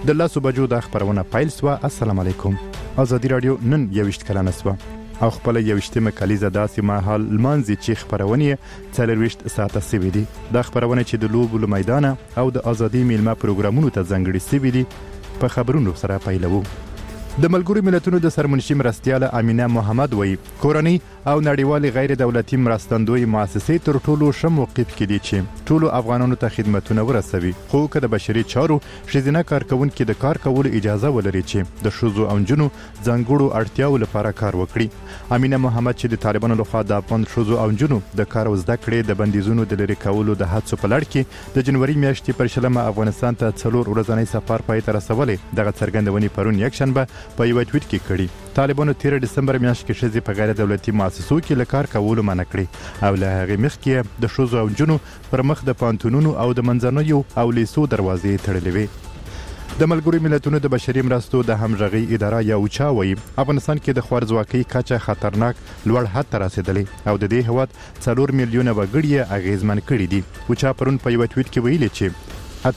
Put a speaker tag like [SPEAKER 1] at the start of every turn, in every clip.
[SPEAKER 1] د 10 بجو د خبرونه پیل سوه. السلام علیکم. ازادي رادیو نن 21 کلنه سوه او خپل 21 کلیزه داسې مهال لمانځي چې خبرونه 40 ساعته سوي دي. دا خبرونه چې د لوبو له میدانه او د ازادي میلمه پروګرامونو ته ځانګړي سوي دي په خبرونو سره پیلوو. د ملګرو ملتونو د سرمنشي مرستیاله امینه محمد وایي کورنۍ او نړیوالې غیر دولتي مرستندوی مؤسسې تر ټولو ښه موقف کې دي چې ټولو افغانانو ته خدمتونه ورسوي، خو که د بشري چارو ښځینه کارکوونکي د کار کولو اجازه ولري چې د ښځو او نجونو ځانګړو اړتیاو لپاره کار وکړي. امینه محمد چې د طالبانو لخوا د افغان ښځو او نجونو د کار او زده کړې د بندیزونو د لرې کولو د هڅو په لړ کې د جنوري میاشتې پر 20 افغانستان ته 4 ورځنی سفر پای ته رسولی، دغه څرګندونې پرون یکشنبه په یو ټویټ کې کړي. طالبانو 13 دسمبر میاشت کې ښځې په غیر دولتي مؤسسو کې له کار کولو منع کړي او له هغې مخکې د ښځو او نجونو پر مخ د پوهنتونونو او د منځنیو او لیسو دروازې تړلې وې. د ملګرو ملتونو د بشري مرستو د همغږۍ اداره یا اوچا وایي افغانستان کې د خوارځواکۍ کچه خطرناک لوړ حد ته رسېدلی او د دې هېواد 4 میلیونه وګړي یې اغېزمن کړي دي. اوچا پرون په یوه ټویټ کې ویلي چې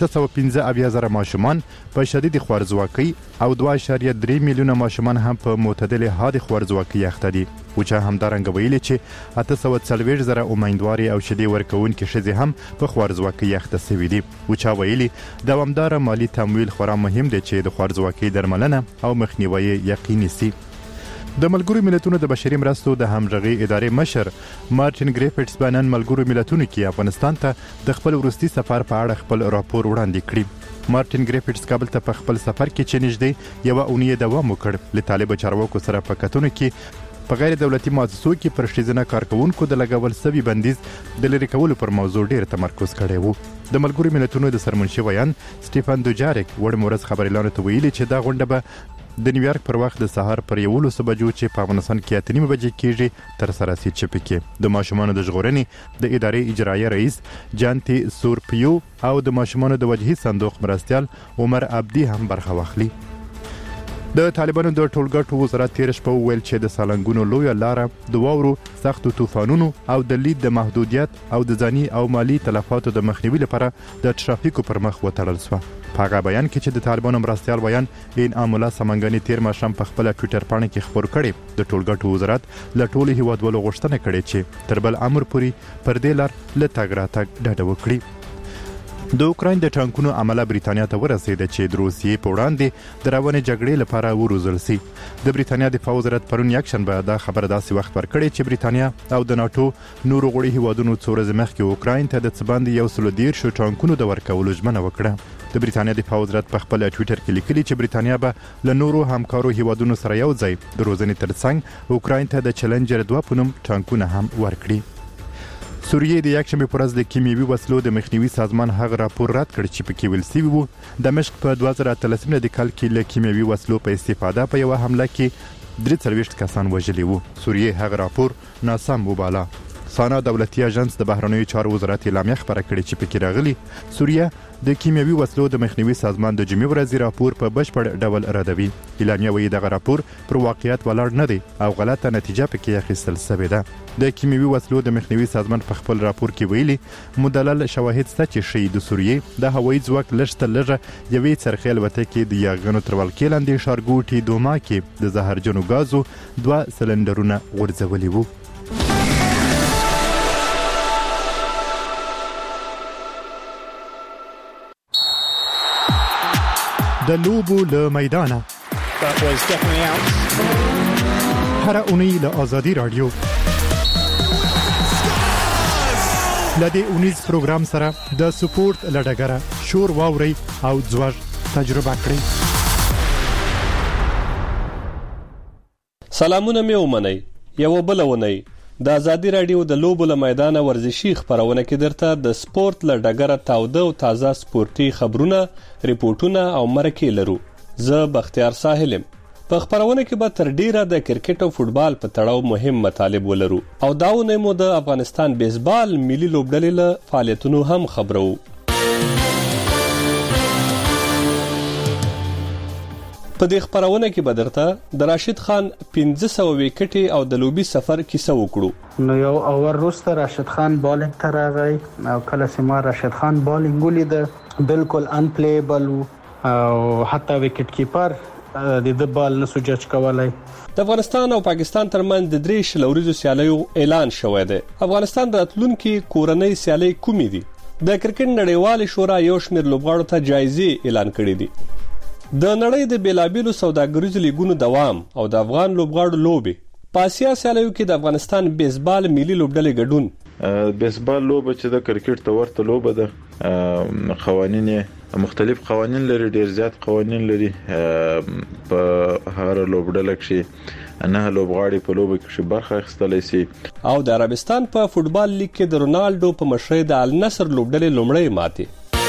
[SPEAKER 1] 815,000 ماشومان په شدید خوارځواکۍ او 2.3 میلیونه ماشومان هم په معتدل حد خوارځواکۍ اخته دي. اوچا همدارنګه ویلي چې 840,000 امیندوارې او شیدې ورکوونکې ښځې هم په خوارځواکۍ اخته شوي دي. اوچا ویلي دوامداره مالي تمویل خورا مهم دی چې د خوارځواکۍ درملنه او مخنیوی یقیني سي. د ملګرو ملتونو د بشري مرستو د همغږۍ ادارې مشر مارټین ګریفټس په نن ملګرو ملتونو کې افغانستان ته د خپل وروستي سفر په اړه خپل راپور وړاندې کړي. مارټین ګریفټس کابل ته په خپل سفر کې چې نږدې یوه اونۍ دوام وکړ له طالب چارواکو سره په کتنو کې په غیر دولتي مؤسسو کې پر ښځینه کارکوونکو د لګول سوي بندیز د لرې کولو پر موضوع ډیر تمرکز کړی وو. د ملګرو ملتونو د سرمنشي ویان سټیفن دوجاریک وړ مورز خبريالانو ته ویلي چې دا غونډه به د نیویارک پر وخت د سهار پر 11 بجو چې په افغانستان کې 8:30 بجې کېږي تر سره سي چې پکې د ماشومانو د ژغورنې د ادارې اجرایي رئیس جانتي سورپیو او د ماشومانو د وجهي صندوق مرستیال عمر عبدي هم برخه واخلي. د طالبانو د ټولګټو وزارت تیر شپه وویل چې د سالنګونو لویه لاره د واورو سختو طوفانونو او د لید د محدودیت او د ځاني او مالی تلفاتو د مخنیوي لپاره د ترافیکو پر مخ وتړل شوه. په هغه بیان کې چې د طالبانو مرستیال بیان انعام الله سمنګاني تیر ماښام په خپل ټویټر پاڼه کې خبر کړي د ټولګټو وزارت له ټولو هیوادوالو غوښتنه کړې چې تر بل امر پورې پر دې لار له تګ راتګ ډډه وکړي. د اوکراین د ټانکونو عمله بریتانیا ته ورسېده چې د روسیې په وړاندې د روانې جګړې لپاره وروزل سي. د بریتانیا دفاع وزارت پرون یکشنبه دا خبر داسې وخت ورکړی چې بریتانیا او د ناتو نورو غړي هیوادونو څو ورځې مخکې اوکراین ته د څه باندې 113 ټانکونو د ورکولو ژمنه وکړه. د بریتانیا دفاع وزارت په خپل ټویټر کې لیکلي چې بریتانیا به له نورو همکارو هیوادونو سره یو ځای د روزنې ترڅنګ اوکراین ته د چلنجر 2 په نوم ټانکونه هم ورکړي. سوریې د یکشنبې په ورځ د کیمیاوي وسلو د مخنیوي سازمان هغه راپور رد کړ چې پکې ویل شوي وو دمشق په 2013 د کال کې له کیمیاوي وسلو په استفاده په یوه حمله کې 43 کسان وژلي وو. سوریې هغه راپور ناسم وباله. سانا دولتي اژانس د بهرنیو چارو وزارت اعلامیه خبره کړې چې پکې راغلي سوریه د کیمیاوي وسلو د مخنیوي سازمان د جمعې ورځې راپور په بشپړ ډول ردوي. اعلامیه وایي دغه راپور پر واقعیت ولاړ نه دی او غلطه نتیجه پکې اخیستل شوې ده. د کیمیاوي وسلو د مخنیوي سازمان په خپل راپور کې ویلي مدلل شواهد شته چې ښیي د سوریې د هوایي ځواک لږ تر لږه یوې څرخې الوتکې د یاغیانو تر ولکې لاندې ښارګوټي دوما کې د زهرجنو ګازو 2 سلنډرونه غورځولي وو. د لوبو له میدانه هر اونۍ له ازادي رادیو لدې اونیز پروګرام سره د سپورت لډګره شور واوري او ځوږ تجربه کړئ.
[SPEAKER 2] سلامونه مې ومنئ. یو بل ونئ د ازادي رادیو د لوبو له میدانه ورزشي خبرونه کې درته د سپورت له ډګره تاوده او تازه سپورتي خبرونه، ریپورتونه او مرکې لرو. زه بختیار ساحلم. په خبرونه کې به تر ډیره د کرکټ او فوتبال په تړاو مهم مطالب ولرو او داونه مو د افغانستان بیسبال ملي لوبډلې له فعالیتونو هم خبرو. په دې خبرونه کې به درته د راشد خان 1500 وکټي او د لوبي سفر کیسه وکړو.
[SPEAKER 3] نو یو اور وروسته راشد خان بالینګ ته راغی او کله چې ما راشد خان بالینګ ولید بالکل ان پلیبل او حتی وکټ کیپر د بال نسو جج کولای.
[SPEAKER 2] د افغانستان او پاکستان ترمنځ د 3 شلوریزو سیالیو اعلان شوی دی. افغانستان راتلونکي کورنۍ سیالۍ کومې دي؟ د کرکټ نړیوال شورا یو شمېر لوبغاړو ته جایزې اعلان کړې دي. د نړۍ د بیلابیلو سوداګریزو لیګونو دوام او د افغان لوبغاړو لوبي. په اسیا سیالیو کې د افغانستان بیسبال ملي لوبډلې ګډون.
[SPEAKER 4] بیسبال لوبه چې د کرکټ ته ورته لوبه ده، قوانین مختلف قوانین لري، ډیر زیات قوانین لري. په هر لوبډله کې نه لوبغاړي په لوبه کې برخه اخیستلی سي.
[SPEAKER 2] او د عربستان په فوتبال لیګ کې د رونالډو په مشرۍ د النصر لوبډلې لومړی ماتې.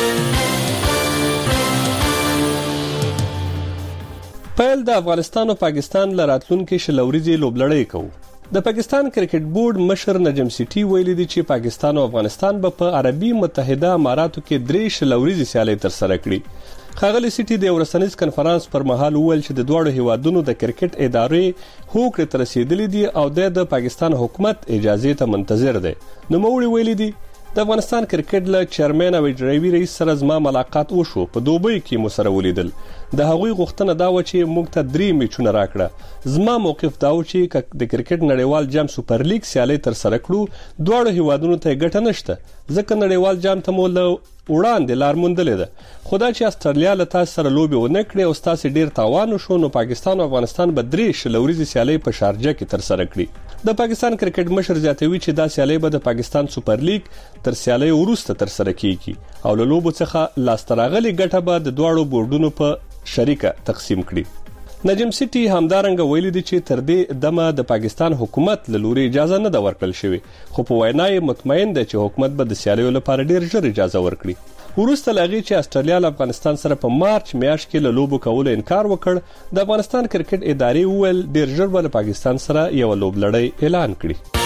[SPEAKER 2] پیل د افغانستان او پاکستان لراتلونکي شلوريزي لوبلړۍ کوي. د پاکستان کرکټ بورډ مشر نجم سیټي ویلي دی چې پاکستان او افغانستان په عربي متحده اماراتو کې 3 شلوريزي سیالۍ تر سره کړي. ښاغلي سیټي د ورسنیز کنفرانس پر مهال وویل چې د دوه هیوادونو د کرکټ ادارې هوکړې ته رسیدلې دي او د پاکستان حکومت اجازه ته منتظر دی. نوموړي ویلي دی د افغانستان کرکټ له چیرمن او اجرایي رئیس سره زما ملاقات وشو. په دوبۍ کې مو سره ولیدل. د هغوی غوښتنه دا و چې موږ ته 3 میچونه راکړه. زما موقف دا و چې د کرکټ نړیوال جام سوپر لیګ سیالۍ تر سره کړو. دوه هیوادونو ته ګټه نشته ځکه نړیوال جام ته مو له وړاندې لار موندلې ده. خدای چې استرالیا له تاسو سره لوبي ونه کړي او تاسو ډیر تاوان وشو، نو پاکستان او افغانستان به 3 شلوريزي سیالۍ په شارجه کې تر سره کړي. د پاکستان کرکټ مشر زیاتوي چې دا سیالۍ به د پاکستان سوپر لیګ تر سیالۍ وروسته تر سره کیږي او له لوبو څخه لاستراغلي ګټه به د دوه بورډونو په شریکه تقسیم کړي. نجم سیټي همدارنګه ویلي دی چې تر دې دمه د پاکستان حکومت له لوري اجازه نه ده ورکړل شوې، خو په وینا یې مطمئن دی چې حکومت به د سیالیو لپاره ډیر ژر اجازه ورکړي. وروسته لاغي چې استرالیا له افغانستان سره په مارچ میاشت کې له لوبو کولو انکار وکړ، د افغانستان کرکټ ادارې وویل ډیر ژر به له پاکستان سره یو لوبلړۍ اعلان کړي.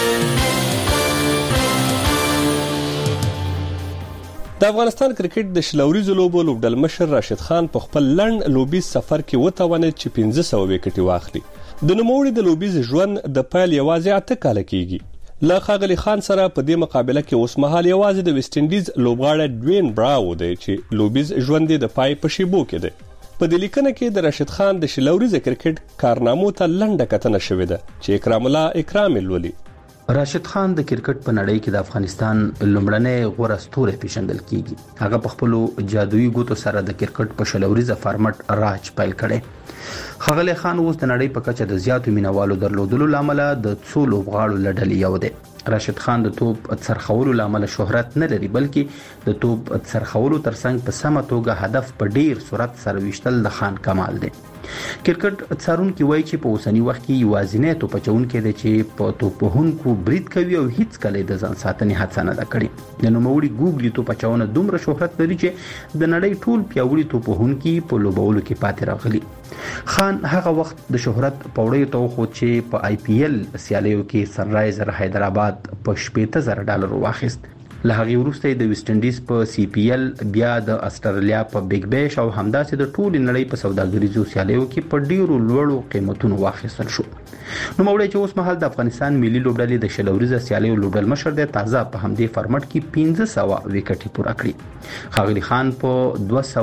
[SPEAKER 2] د افغانستان کرکټ د شلوريزو لوبو لوبډل مشر راشد خان په خپل لند لوبي سفر کې وتوانید چې 1500 وکټي واخلي. د نوموړي د لوبیز ژوند د پیل یوازې 8 کال کېږي. له ښاغلي خان سره په دې مقابله کې اوس مهال یوازې د ویسټ انډیز لوبغاړی ډوین براو دی چې لوبیز ژوند د پای په شیبو کې دی. په دې لیکنه کې د راشد خان د شلوريز کرکټ کارنامو ته لنډه کتنه شوې ده چې اکرام الله اکرام الولي.
[SPEAKER 5] راشد خان د کرکټ په نړۍ کې د افغانستان لومړنی غوره ستوری پیژندل کیږي. هغه په خپل جادویي ګوتو سره د کرکټ په شلوريزه فارمټ راج پیل کړي. ښاغلی خان اوس د نړۍ په کچه د زیاتو مینوالو درلودلو لامل د څو لوبغاړو لړل یو دی. راشد خان د توپ څرخولو لامل شهرت نه لري، بلکې د توپ څرخولو ترڅنګ په سمه توګه هدف په ډیر سرعت سره ویشتل د خان کمال دی. کرکټ څارونکي وایي چې په اوسنی وخت کې یوازینی توپ اچونکی دی چې په توپ وهونکو برید کوي او هیڅ کله د ځان ساتنې هڅه نه ده کړې. د نوموړي ګوګلي توپ اچونه دومره شهرت لري چې د نړۍ ټول پیاوړي توپ وهونکي په لوبولو کې پاتې راغلي. خان هغه وخت د شهرت پوړې ته خو چې په آی پی ایل سیالیو کې سنرایزر حیدرآباد په $80,000 واخیست. له هغې وروسته د ویسټ انډیز په سی پی ایل، بیا د استرالیا په بیگ بیش او همداسې د ټولې نړۍ په سوداګریزو سیالیو کې په ډیرو لوړو قیمتونو واخیستل شو. نوموړی چې اوس مهال د افغانستان ملي لوبډلې د شلوريزه سیالیو لوبډل مشر دی، تازه په همدې فارمټ کې 1500 وکټې پوره کړې. ښاغلي خان په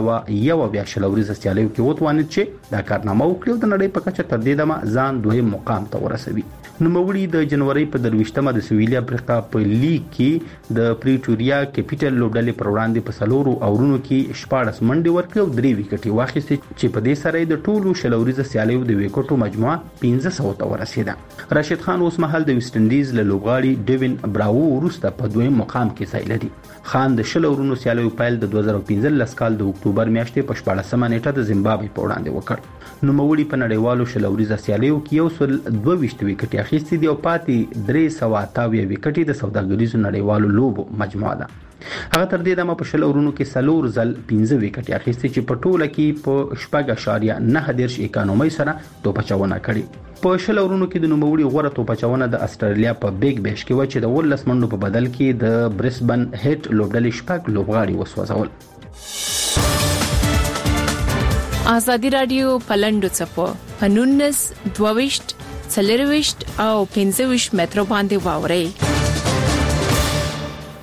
[SPEAKER 5] 201 شلوريزه سیالیو کې وتوانید چې دا کارنامه وکړي او د نړۍ په کچه تر دې دمه ځان دویم مقام ته ورسوي. نوموړي د جنوري په 23مه د سویلي افریقا په لیګ کې د پریټوریا کیپټل لوبډلې پر وړاندې په 4 اورونو کې 14 منډې ورکړې او 3 وکټې واخیستې چې په دې سره د ټولو شلوريزه سیالیو د وکټو مجموعه 1500 ته ورسېده. راشد خان اوس مهال د ویسټ انډیز له لوبغاړي ډوین براو وروسته په دویم مقام کې ځای لري. خان د شلورونو سیالیو پیل د 2015 کال د اکتوبر میاشتې په 14مه نیټه د زیمبابوې په وړاندې وکړ. نوموړي په نړیوالو شلوريزه سیالیو کې 122 وکټې اخیستې دي او پاتې 328 وکټې د سوداګریزو نړیوالو لوبو مجموعه ده. هغه تر دې دمه په شلورونو کې 4 ځل 15 وکټې اخیستې چې په ټوله کې په 4.9 اکانومي سره توپ اچونه کړې. په شلورونو کې د نوموړي غوره توپ اچونه د استرالیا په بیگ بیش کې و چې د 19 منډو په بدل کې د برسبن هیټ لوبډلې شپږ لوبغاړي وسوځول.
[SPEAKER 6] آزادی رادیو پلندو چپو پنونس 22 40 او 25 مترو باندې واوري.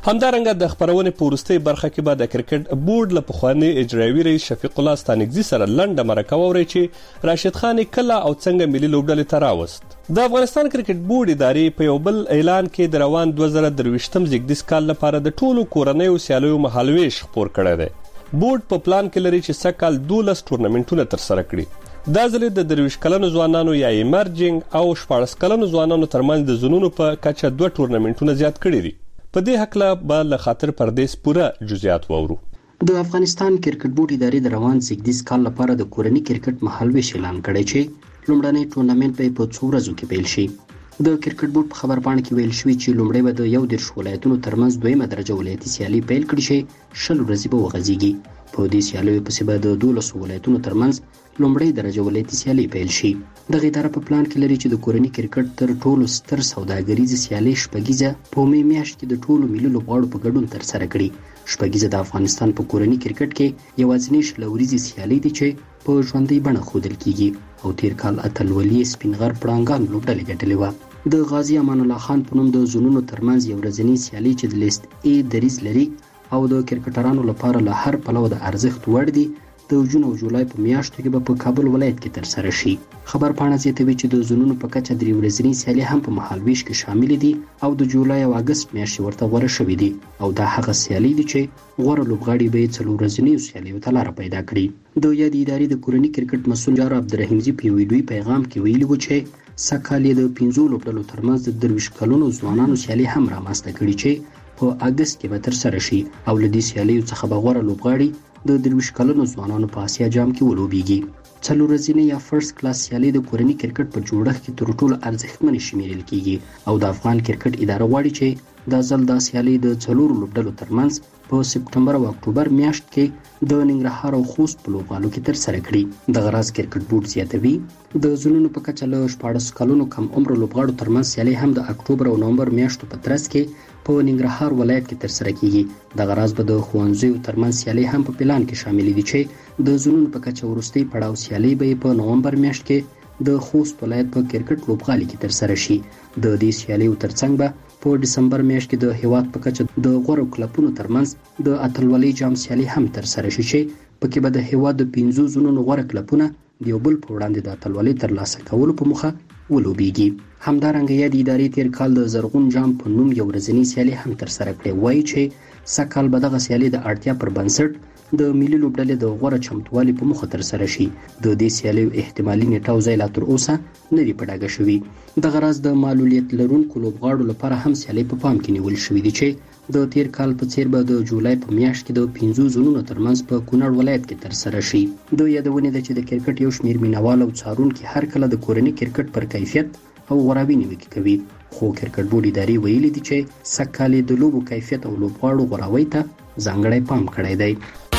[SPEAKER 2] همدارنګه د خبرونې په وروستۍ برخه کې به د کرکټ بورډ له پخواني اجرایي رئیس شفیق الله ستانکزي سره لنډه مرکه واورئ چې راشد خان کله او څنګه ملي لوبډلې ته راوست. د افغانستان کرکټ بورډ ادارې په یو بل اعلان کې د روان 2023م زیږدیز کال لپاره د ټولو کورنیو سیالیو مهالویش خپور کړی دی. بورډ په پلان کې لري چې سږ کال 12 ټورنمنټونه ترسره کړي. دا ځل د 23 کلنو ځوانانو یا ایمرجنګ او 14 کلنو ځوانانو ترمنځ د زونونو په کچه 2 ټورنمنټونه زیات کړي دي. په دې حق له به خاطر پردیس پوره جزئیات وورو.
[SPEAKER 7] د افغانستان کرکټ بورډ ادارې د روان زیږدیز کال لپاره د کورني کرکټ مهالویش اعلان کړی چې لومړنی ټورنمنټ به په 2 ورځو کې پیل شي. د کرکټ بورډ په خبرپاڼه کې ویل شوی چې لومړی به د 11 ولایتونو ترمنځ دویمه درجه ولایتي سیالي پیل کړي شي، 10 ورځې به وغځيږي. په دې سیالیو پسې به د 12 ولایتونو ترمنځ لومړی درجه ولایتي سیالي پیل شي. دغه اداره په پلان کې لري چې د کورني کرکټ تر ټولو ستر سوداګریزه سیالي شپږیزه په مې میاشت کې د ټولو ملي لوبغاړو په ګډون ترسره کړي. شپږیزه د افغانستان په کورني کرکټ کې یوازینی شلوريزي سیالي دي چې په ژوندۍ بڼه ښودل کیږي او تیر کال اتلولي سپینغر پړانګان لوبډلې ګټلې و. د غازی امان الله خان په نوم د زونونو ترمنځ یو ورځنی سیالي چې د لیست ای دریز لري او د کرکټرانو لپاره له هر پلوه د ارزښت وړ دي، د جون او جولای په میاشتو کې به په کابل ولایت کې ترسره شي. خبرپاڼه زیاتوي چې د زونونو په کچه 3 ورځنی سیالي هم په مهالویش کې شامل دي او د جولای او اگست میاشتې ورته غوره شوې دي او دا هغه سیالي دي چې غوره لوبغاړي به 4 ورځنی سیالیو ته لار پیدا کړي. د یادې ادارې د کورني کرکټ مسؤل جار عبدالرحیمزي په ویډیوي پیغام کې ویلي و چې سکهال د 15 لوبډلو ترمنځ د 23 کلونو ځوانانو سیالي هم رامنځته کړي چې په اگست کې به ترسره شي او له دې سیالیو څخه به غوره لوبغاړي د 23 کلونو ځوانانو په آسیا جام کې ولوبېږي. 4 ورځنی یا فرست کلاس سیالي د کورني کرکټ په جوړښت کې تر ټولو ارزښتمن شمیرل کیږي او د افغان کرکټ اداره غواړي چې د ځل د سیالي د 4 لوبډلو ترمنځ په سپټمبر او اکتوبر میاشت کې د ننګرهار او خوست په لوبغالو کې ترسره کړي. د غراز کرکټ بورډ زیاتوي د زونونو په کچه له 14 کلونو کم عمر لوبغاړو ترمنځ سیالي هم د اکتوبر او نومبر میاشتو په ترڅ کې په ننګرهار ولایت کې ترسره کیږي. د غراز به د ښوونځیو ترمنځ سیالي هم په پلان کې شامل دي چې د زونونو په کچه وروستي پړاو سیالي به په نومبر میاشت کې د خوست ولایت په کرکټ لوبغالي کې ترسره شي. د دې سیالیو ترڅنګ به په ډسمبر میاشت کې د هیواد په کچه د غوړو کلبونو ترمنځ د اتلولۍ جام سیالي هم ترسره شي چې پکې به د هیواد د 15 زونونو غوړو کلبونه د یو بل په وړاندې د اتلولۍ ترلاسه کولو په موخه ولوبېږي. همدارنګه یادې ادارې تیر کال د زرغون جام په نوم یو ورځنی سیالي هم ترسره کړې، وایي چې سږ کال به دغه سیالي د اړتیا پر بنسټ د ملي لوبډلې د غوره چمتووالي په موخه ترسره شي. د دې سیالیو احتمالي نیټه او ځای لا تر اوسه نه دی په ډاګه شوي. دغه راز د معلولیت لرونکو لوبغاړو لپاره هم سیالي په پام کې نیول شوې دي چې د تیر کال په څیر به د جولای په میاشت کې د 15 زونونو ترمنځ په کونړ ولایت کې ترسره شي. د یادونه ده چې د کرکټ یو شمیر مینوال او څارونکي هر کله د کورني کرکټ پر کیفیت او غوراوي نیوکه کوي، خو کرکټ بورډ ادارې ویلي دي چې سږ کال د لوبو کیفیت او لوبغاړو غوراوي ته ځانګړی پام کړی دی.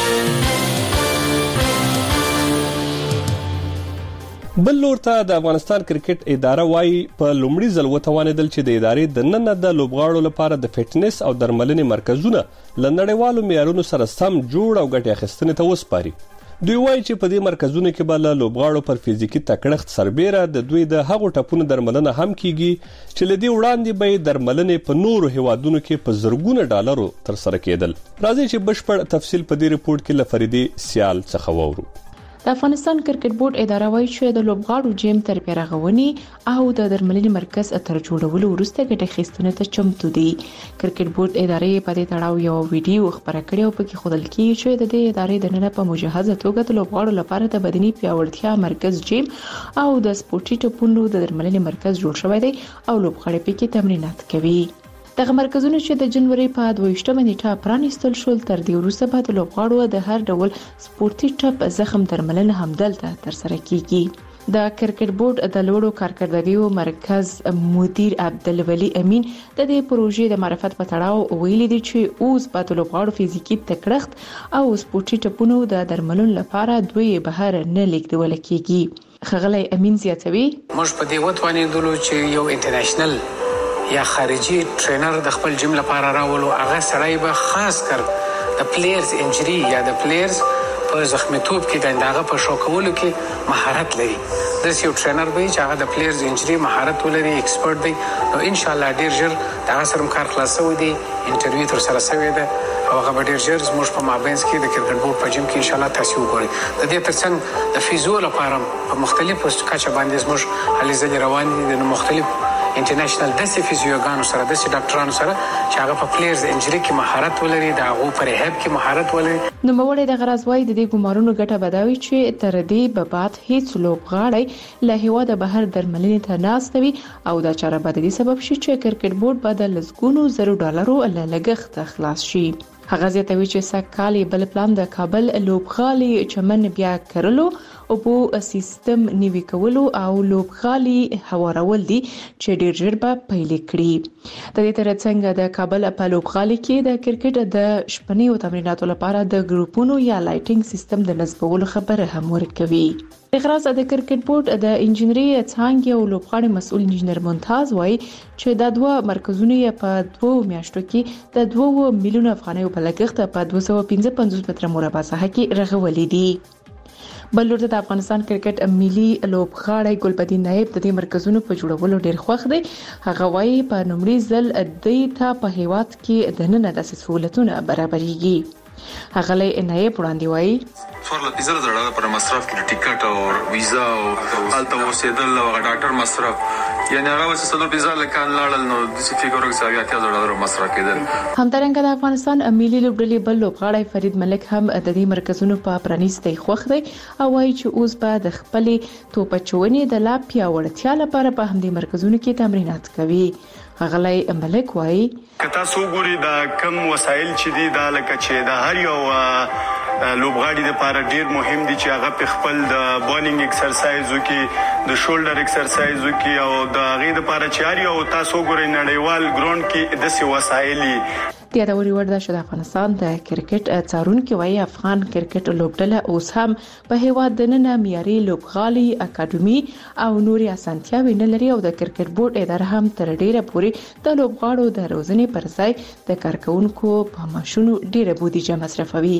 [SPEAKER 2] بل لور ته د افغانستان کرکټ اداره وايي په لومړي ځل وتوانېدل چې د ادارې د نن د لوبغاړو لپاره د فټنس او درملنې مرکزونه لنډیوالو معیارونو سره سم جوړ او ګټه اخیستنې ته وسپاري. دوی وایي چې په دې مرکزونو کې به له لوبغاړو پر فزیکي تکړښت سربېره د دوی د هغو ټپونو درملنه هم کیږي چې له دې وړاندې به درملنې په نورو هیوادونو کې په زرګونه ډالرو ترسره کېدل. راځي چې بشپړ تفصیل په دې ریپورت کې له فریدي سیال څخه وورو.
[SPEAKER 8] د افغانستان کرکټ بورډ اداره وايي چې د لوبغاړو جیم تربیه رغونې او د درملنې مرکز تر جوړولو وروسته ګټه اخیستنې ته چمتو دي. کرکټ بورډ ادارې په دې تړاو یو ویډیو خبره کړې او پکې ښودل کیږي چې د دې ادارې د نن په مجهزه توګه د لوبغاړو لپاره د بدني پیاوړتیا مرکز جیم او د سپورتي ټپونو د درملنې مرکز جوړ شوی دی او لوبغاړي پکې تمرینات کوي. دغه مرکزونه چې د جنوري په 22مه نیټه پرانیستل شول، تر دې وروسته به د لوبغاړو د هر ډول سپورتي ټپ زخم درملنه هم دلته ترسره کیږي. د کرکټ بورډ د لوړو کارکردګیو مرکز مدیر عبدالولي امین د دې پروژې د معرفت په تړاو ویلي دی چې اوس به د لوبغاړو فزیکي تکړښت او سپورتي ټپونو د درملنې لپاره دوی بهر نه لیږدول کیږي. ښاغلی امین زیاتوي،
[SPEAKER 9] موږ په دې وتوانېدلو چې یو انټرنیشنل یا خارجي ټرینر د خپل جیم لپاره راولو. هغه سړی به خاص کر د پلیئرز انجری یا د پلیئرز په زخمیتوب کې د هغه په شو کولو کې مهارت لري. د یو ټرینر به چې هغه د پلیئرز انجری مهارت ولري، ایکسپرت دی، نو ان شاء الله ډیر ژر دا سره کار خلاصوي دی. انټرویو تر سره شوی دی او هغه ډیر ژر زموږ په مابینس کې د کرکټ بورډ په جیم کې ان شاء الله تاسو وګورئ. د دې ترڅنګ د فیزیو لپاره په مختلفو کچه باندې زموږ هلې ځلې روان دي د مختلف انټرنیشنل د فیزیوګانو سره د ډاکټرانو سره چې هغه په پلیئرز انجری کې مهارت ولري، د هغه په ریهاب کې مهارت ولري.
[SPEAKER 8] نو موړې د غرض وای د دې ګمارونو ګټه بداوي چې تر دې به بعد هیڅ لوبغاړی له هیواده بهر درملنې ته ناستوي او دا چاره به د دې سبب شي چې کرکټ بورډ به د لسګونو زرو ډالرو له لګښت خلاص شي. هغه زیاتوي چې سکهالی بل پلان د کابل لوبغالي چمن بیا کړلو او په سیستم نیوي کولو او لوبغالي هوارول دي چې ډیر ژر به پیل کړي. د دې ترڅنګ د کابل په لوبغالي کې د کرکټ د شپنې او تمریناتو لپاره د ګروپونو یا لایټینګ سیستم د نصبولو خبره هم ورکوي. اخراج د کرکټ بورډ د انجنیری څانګې او لوبغاړي مسؤل انجنیر ممتاز وایي چې د دوه مرکزونو په 2 میاشتو کې د 2 میلیون افغانۍ په لګښت په 255 متر مربع ساحه کې رغولې دي. بل لورته د افغانستان کرکټ ملي لوبغاړی ګلبدین نایب د دې مرکزونو په جوړولو ډیر خوښ دی. هغه وایي په نومړي ځل د ته په هیواد کې د نن د سہولتونو برابرېږي. هغه له نایب وړاندې وایي
[SPEAKER 10] څوارلس پیزه زړه پر مصرف کې ټیکټ او ویزا او الته وسیدل او ډاکټر مصرف یعنی هغه وسه سلو پیزه لکان لاړل نو د څه فکر وکړي چې زړه مصرف کېدل.
[SPEAKER 8] همدارنګه د افغانستان ملي لوبډلې بل لوبغاړی فرید ملک هم د دې مرکزونو په پرانیستي خوښ دی او وایي چې اوس به د خپل توپچونې د لا پیاوړتیا لپاره په همدې مرکزونو کې تمرینات کوي. غلای ملک وای
[SPEAKER 11] کتا سو ګوري دا کم وسایل چې دي دا لکه چې دا هر یو لوبغاړي لپاره ډیر مهم دي چې هغه په خپل د بولینګ ایکسرسایز وکي، د شولډر ایکسرسایز وکي او د غي لپاره چې هر یو تاسو ګوري نړیوال ګراوند کې د سی وسایل
[SPEAKER 8] د یادوري وړ د افغانستان د کرکټ څارونکو وایي افغان کرکټ لوبډله اوس هم په هیواد د نن معیاري لوبغالي اکیډمي او نوري اسانتیاوي نه لري او د کرکټ بورډ اداره هم تر ډیره پورې د لوبغاړو د روزنې پر ځای د کارکونکو په ماشونو ډیره بودیجه مصرفوي.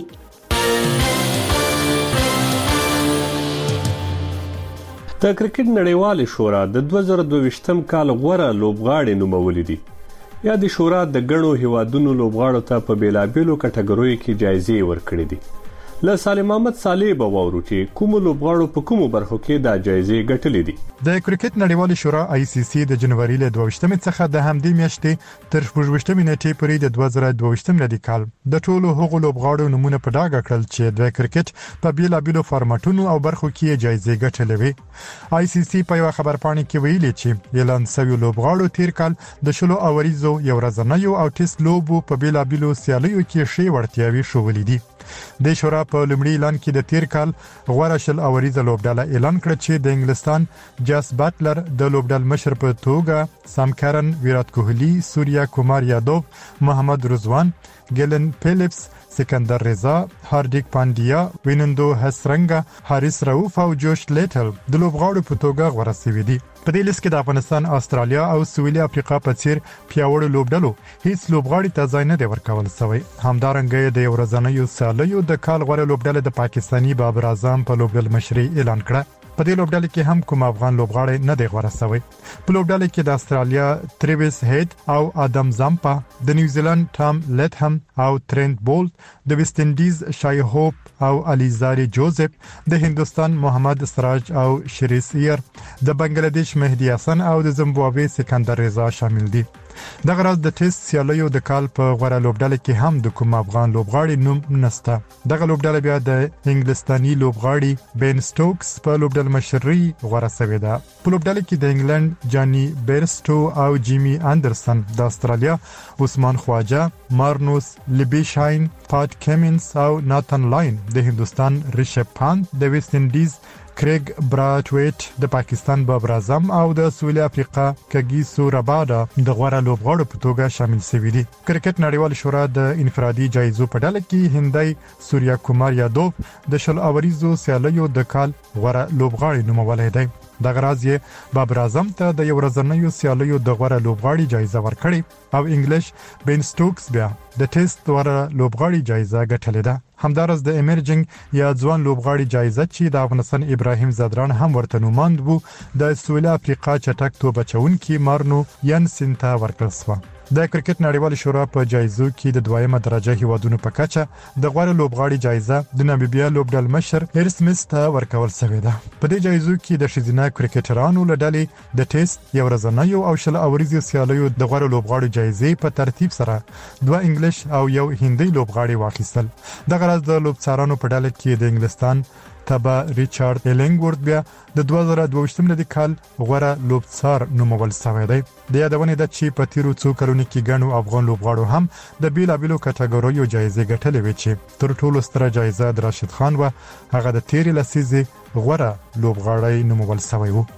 [SPEAKER 2] د کرکټ نړیوال شورا د 2022م کال غوړه لوبغاړي نومولې دي. یا د شورا د ګڼو هیوادونو لوبغاړو ته په بیلابیلو کټګوریو کې جایزې ورکړې دي. له سالم محمد صالح بواورو چې کوم لوبغاړو په کومو برخو کې د جایزې ګټلې دي.
[SPEAKER 1] د کرکټ نړیوال شورا ICC د جنوري له 22 څخه د همدې میاشتې تر 28 نیټې پورې د 2022 ملي کال د ټولو هغو لوبغاړو نمونه په ډاګه کړل چې د کرکټ په بیلابیلو فارمټونو او برخو کې جایزې ګټلې وي. ICC په یو خبرپاڼه کې ویلي چې اعلان شوی لوبغاړو تیر کال د شلو اوریزو یو ورځنیو او ټیسټ لوبو په بیلابیلو سیالیو کې شی ورتیاوي شوولې دي. د شورا په لومړي اعلان کې د تیر کال غوړه شل اوریزه لوبډاله اعلان کړ چې د انګلستان جاس باتلر د لوبډال مشر په توګه سام کارن، ویرات کوهلی، سوریا کومار یادوف، محمد رضوان، ګیلن فیلپس، سکندر رضا، هاردیک پاندیا، وینندو هسرنګا، حارث رؤوف او جوش لیټل د لوبغاړو په توګه غوړه شوي دي. په دې لیست کې د افغانستان، استرالیا او سویلي افریقا په څیر پیاوړو لوبډلو هیڅ لوبغاړي ته ځای نه دی ورکول شوی. همدارنګه د ورځنیو سیالیو د کال غوړه لوبډله د پاکستاني بابر اعظم په لوبډل مشري اعلان کړه. په دې لوبډله کې هم کوم افغان لوبغاړی نه دی غوړه شوی. په لوبډله کې د استرالیا تریویس هید او ادم زامپا، د نیوزیلند ټام لیتهم او ترنت بولت، د ویسټ انډیز شای هوپ او الیزاری جوزف، د هندستان محمد سراج او شریس ایر، د بنگلاديش مهدی حسن او د زیمبابوې سکندر رضا شامل دي. د غرض د ټیسټ سیالیو د کال په غوړه لوبډله کې هم د کوم افغان لوبغاړي نوم نشته. دغه لوبډله بیا د انګلستاني لوبغاړي بن سټوکس په لوبډله مشري غوړه شوې ده. په لوبډله کې د انګلند جانی بیرسټو او جیمی اندرسن، د استرالیا عثمان خواجه، مارنوس لیبی شاین، پات کیمنز او ناتن لاین، د هندستان ریشب پانت، د ویسټ انډیز کریګ براټویټ، د پاکستان بابر اعظم او د سویلي افریقا کګیسو ربادا د غوړه لوبغاړو په توګه شامل شوي دي. کرکټ نړیوال شورا د انفرادي جایزو په ډله کې هندای سوریا کومار یادوف د شل اوریزو سیالیو د کال غوړه لوبغاړي نومولای دی. د غراز یې بابر اعظم ته د یو ورځنیو سیالیو د غوړه لوبغاړي جایزه ورکړې او انګلیش بین سټوکس بیا د ټیسټ غوړه لوبغاړي جایزه ګټلې ده. همدارس د ایمرجنګ یا ځوان لوبغاړي جایزه چې د افغانستان ابراهیم زادران هم ورته نوماند وو د سویل افریقا چټک توپ چونکي مارنو ینسن ته ورکړل شو. د کرکټ نړیوال شورا په جایزو کې د دویمه درجه هیوادونو په کچه د غوړه لوبغاړي جایزه د نامبیا لوبډل مشر هرسمس ته ورکول شوې ده. په دې جایزو کې د شزینه کرکټرانو لړلې د ټیسټ یو ورځنیو او شل اوریزي سیالیو د غوړه لوبغاړي جایزې په ترتیب سره دوه انګلیش او یو هندي لوبغاړي واخیستل. د غرض د لوبڅارانو په ډله کې د انګلستان تبا ریچارډ ایلینګورد بیا د 2022 لدی کال غوړه لوبڅار نومول شوی دی. د یادونه ده چې په تیرو څو کلونو کې ګڼو افغان لوبغاړو هم د بیلابیلو کټګوریو جایزې ګټلې وې چې تر ټولو ستره جایزه د راشد خان و هغه د تیرې لسیزې غوړه لوبغاړی نومول شوی و.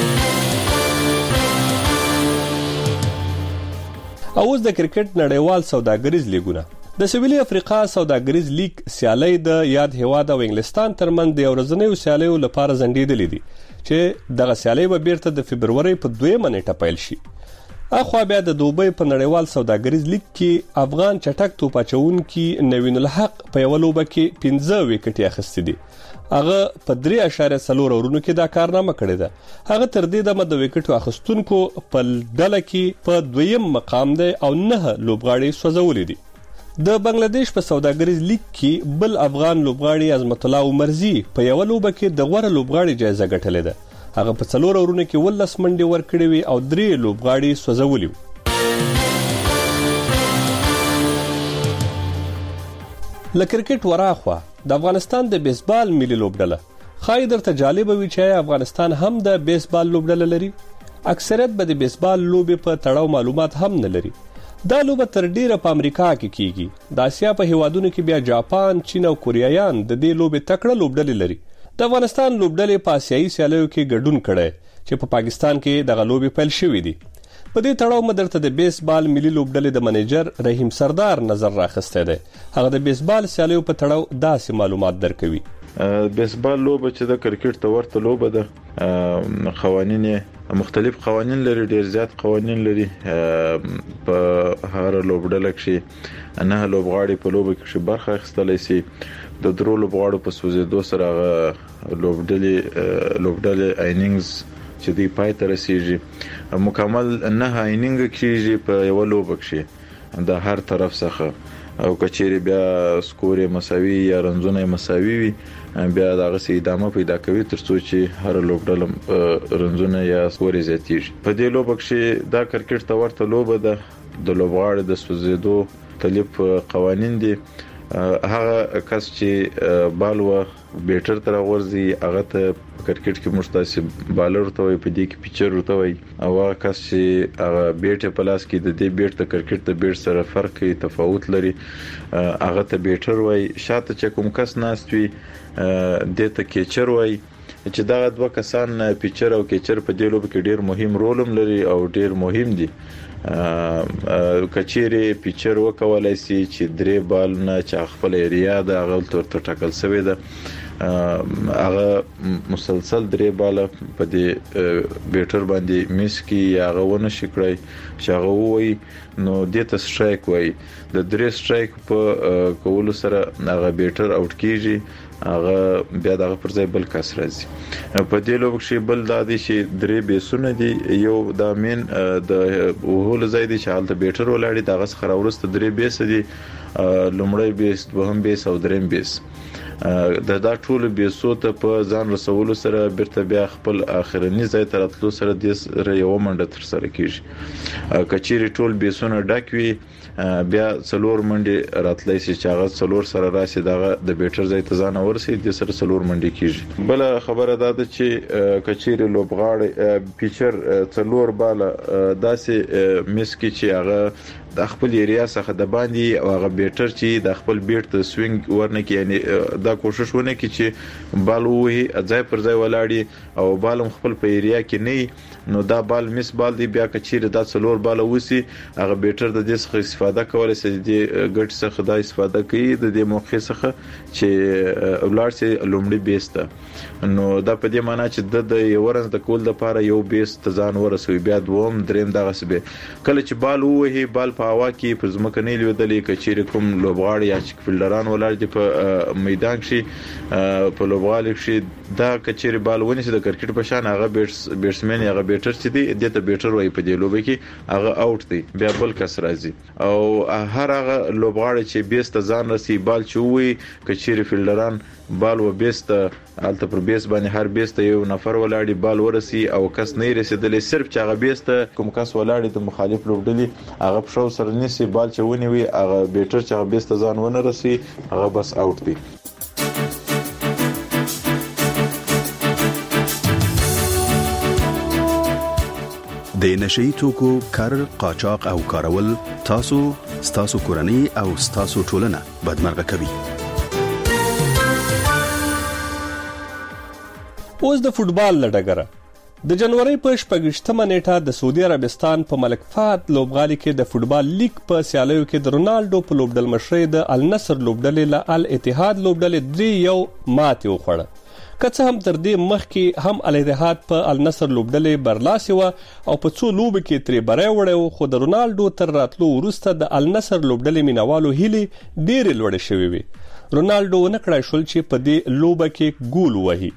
[SPEAKER 2] اوس د کرکټ نړیوال سوداګریز لیګونه د سویلي افریقا سوداګریز لیگ سیالي د یاد هیواد او انګلستان ترمن د ورځنیو سیالیو لپاره ځنډېدلې دي چې دغه سیالي به بیرته د فبرवरी په 2 نیټه پیل شي. اخو بیا د دوبۍ په نړیوال سوداګریز لیگ کې افغان چټک توپ چونکي نوین الحق په یو لوبه کې 15 وکټ اخیستي دي. هغه په 3.4 اورونو کې دا کارنامه کړې ده. هغه تر دې دمه د وکټو اخیستونکو په ډله کې په 2م مقام دی او 9 لوبغاړي سوځولې دي. د بنگلاديش په سوداګریز لیگ کې بل افغان لوبغاړي عظمت الله عمرزي په یو لوبه کې د غوړه لوبغاړي جایزه ګټلې ده. هغه په 4 اورونو کې 10 منډې ورکړې وي او 3 لوبغاړي سوځولي. ل کرکټ وراخوا د افغانستان د بیسبال ملي لوبډله خای درته جالب وي چې افغانستان هم د بیسبال لوبډله لري. اکثریت به د بیسبال لوبې په تړاو معلومات هم نه لري. دا لوبه تر ډیره په امریکا کې کیږي. د اسیا په هیوادونو کې بیا جاپان، چین او کوریایان د دې لوبې تکړه لوبډلې لري. د افغانستان لوبډلې په آسیایي سیالیو کې ګډون کړي چې په پاکستان کې دغه لوبې پیل شوې دي. په دې تړاو مدرته د بیسبال ملي لوبډلې د منیجر رحیم سردار نظر راخسته ده. هغه د بیسبال سیالیو په تړاو داسې معلومات درکوي.
[SPEAKER 4] بیسبال لوبه چې د کرکټ ته ورته لوبه ده، قوانین مختلف قوانین لري، ډیر زیات قوانین لري. په هر لوبډله کې نه لوبغاړي په لوبه کې برخه اخیستلی شي. د درو لوبغاړو په سوزیدو سره لوبډله اینینګز چې دی پای ته رسیږي. مکمل نه اینینګ کیږي په یو لوبه کې د هر طرف څخه، او کچېری بیا سکور مساوي یا رنزونه مساوي وي بیا دغه سي ادامه پیدا کوي ترڅو چې هر لوبډله رنزونه یا سکور زیاتیږي. په دې لوبه کې دا کرکټ ته ورته لوبه ده. د لوبغاړي د سوزیدو مختلف قوانین دي. هغه کس چې بال و بیټر تر ورزي هغه ته کرکټ کې مشتاسب بالر ته وي، په دې کې پیچر ورته وي، او هغه کس چې هغه بیټ په لاس کې د دې بیټ ته کرکټ ته بیټ سره فرق کوي، تفاوت لري، هغه ته بیټر وي. شاته چې کوم کس ناست وي د ته کیچر وي. چې دا دوه کسان پیچر او کیچر په دې لوب کې ډیر مهم رول هم لري او ډیر مهم دي. کچيري پیچر وکولای شي چې درې بال نه چې خپل ایریا د غل تر ټاکل شوی ده، هغه مسلسل درې بال په دې بیټر باندې میس کی هغه ونه شکړای چې هغه وای نو د ته سټرایک وای. د درې سټرایک په کول سره هغه بیټر اوټ کیږي، هغه بیا دغه پر ځای بل کس راځي. په دې لوب کې بل د دې چې درې بیسونه دي، یو د مین د وهول ځای دي چې حالت بیټر ولاړی، دغه څخه ورسته درې بیس دي، لومړی بیس، دوهم بیس او دریم بیس. دا ټول بیسو ته په ځان رسولو سره بیرته بیا خپل اخرنی ځای ته راتلو سره د یو منډه تر سره کیږي. کچيري ټول بیسونه ډک وي بیا څلور منډه راتلای شي چې هغه څلور سره راشي دغه د بیټر ځای ته ځان ورسي د سره څلور منډه کیږي. بل خبره ده چې کچيري لوبغاړي پیچر څلور بالا داسې میس کی چې هغه د خپل ایریا څخه د باندې او هغه بیټر چې د خپل بیټ ته سوینګ ورنکي یعنی دا کوشش ونه کی چې بال وهي ځای پر ځای ولاړی او بالم خپل په ایریا کې نه نو دا بال مس بال دی بیا کچیر دا څلور بال وسی هغه بیټر د دې څخه استفاده کولای شي د ګټ څخه دا استفاده کوي د دې موقع څخه چې ولر سي لومړی بیسته نو دا په دې معنی چې د یورنز د کول د پاره یو بیس ته ځان ورسوي بیا دوم دریم دغه سبه کله چې بال وهي بال په هوا کې په ځمکه نه لیدلې کچیر کوم لوبغاړي یا چې فیلډران ولر دي په میدان کې په لوبغاړي کې دا کچیر بال ونی چې د کرکټ په شان هغه بیټسمن هغه بیټر چې دی د ته بیټر وای په دې لوبه کې هغه آوټ دی بیا بل کس راځي او هر هغه لوبغاړي چې بیس ته ځان رسي بال چوي کچیر فیلډران بال و بیس ته الته پر بیس باندې هر بیس ته یو نفر ولاړی بال ورسي او کس نه رسیدلې صرف چې هغه بیس ته کوم کس ولاړی د مخالف لوبډلې هغه په شو سره نسی بال چونی وي هغه بیټر چې هغه بیس ته ځان ونه رسي هغه بس آوټ دی
[SPEAKER 12] د نشئی توکو کار قاچاق او کارول ستاسو کورنۍ او ستاسو ټولنه بدمرغه کوي
[SPEAKER 2] اوس د فوتبال لډګره د جنوري په 28مه نیټه د سعودي عربستان په ملک فهد لوبغالي کې د فوتبال لیگ په سیالیو کې د رونالدو په لوبډل مشرۍ د النصر لوبډلې له الاتحاد لوبډلې 3-1 ماتې وخوړه که څه هم تر دې مخکې هم الاتحاد په النصر لوبډلې برلاسي و او په څو لوبو کې ترې بری وړی خو د رونالدو تر راتلو وروسته د النصر لوبډلې مینوالو هیلې ډېرې لوړې شوې وي رونالدو ونه کړای شول چې په دې لوبه کې ګول ووهي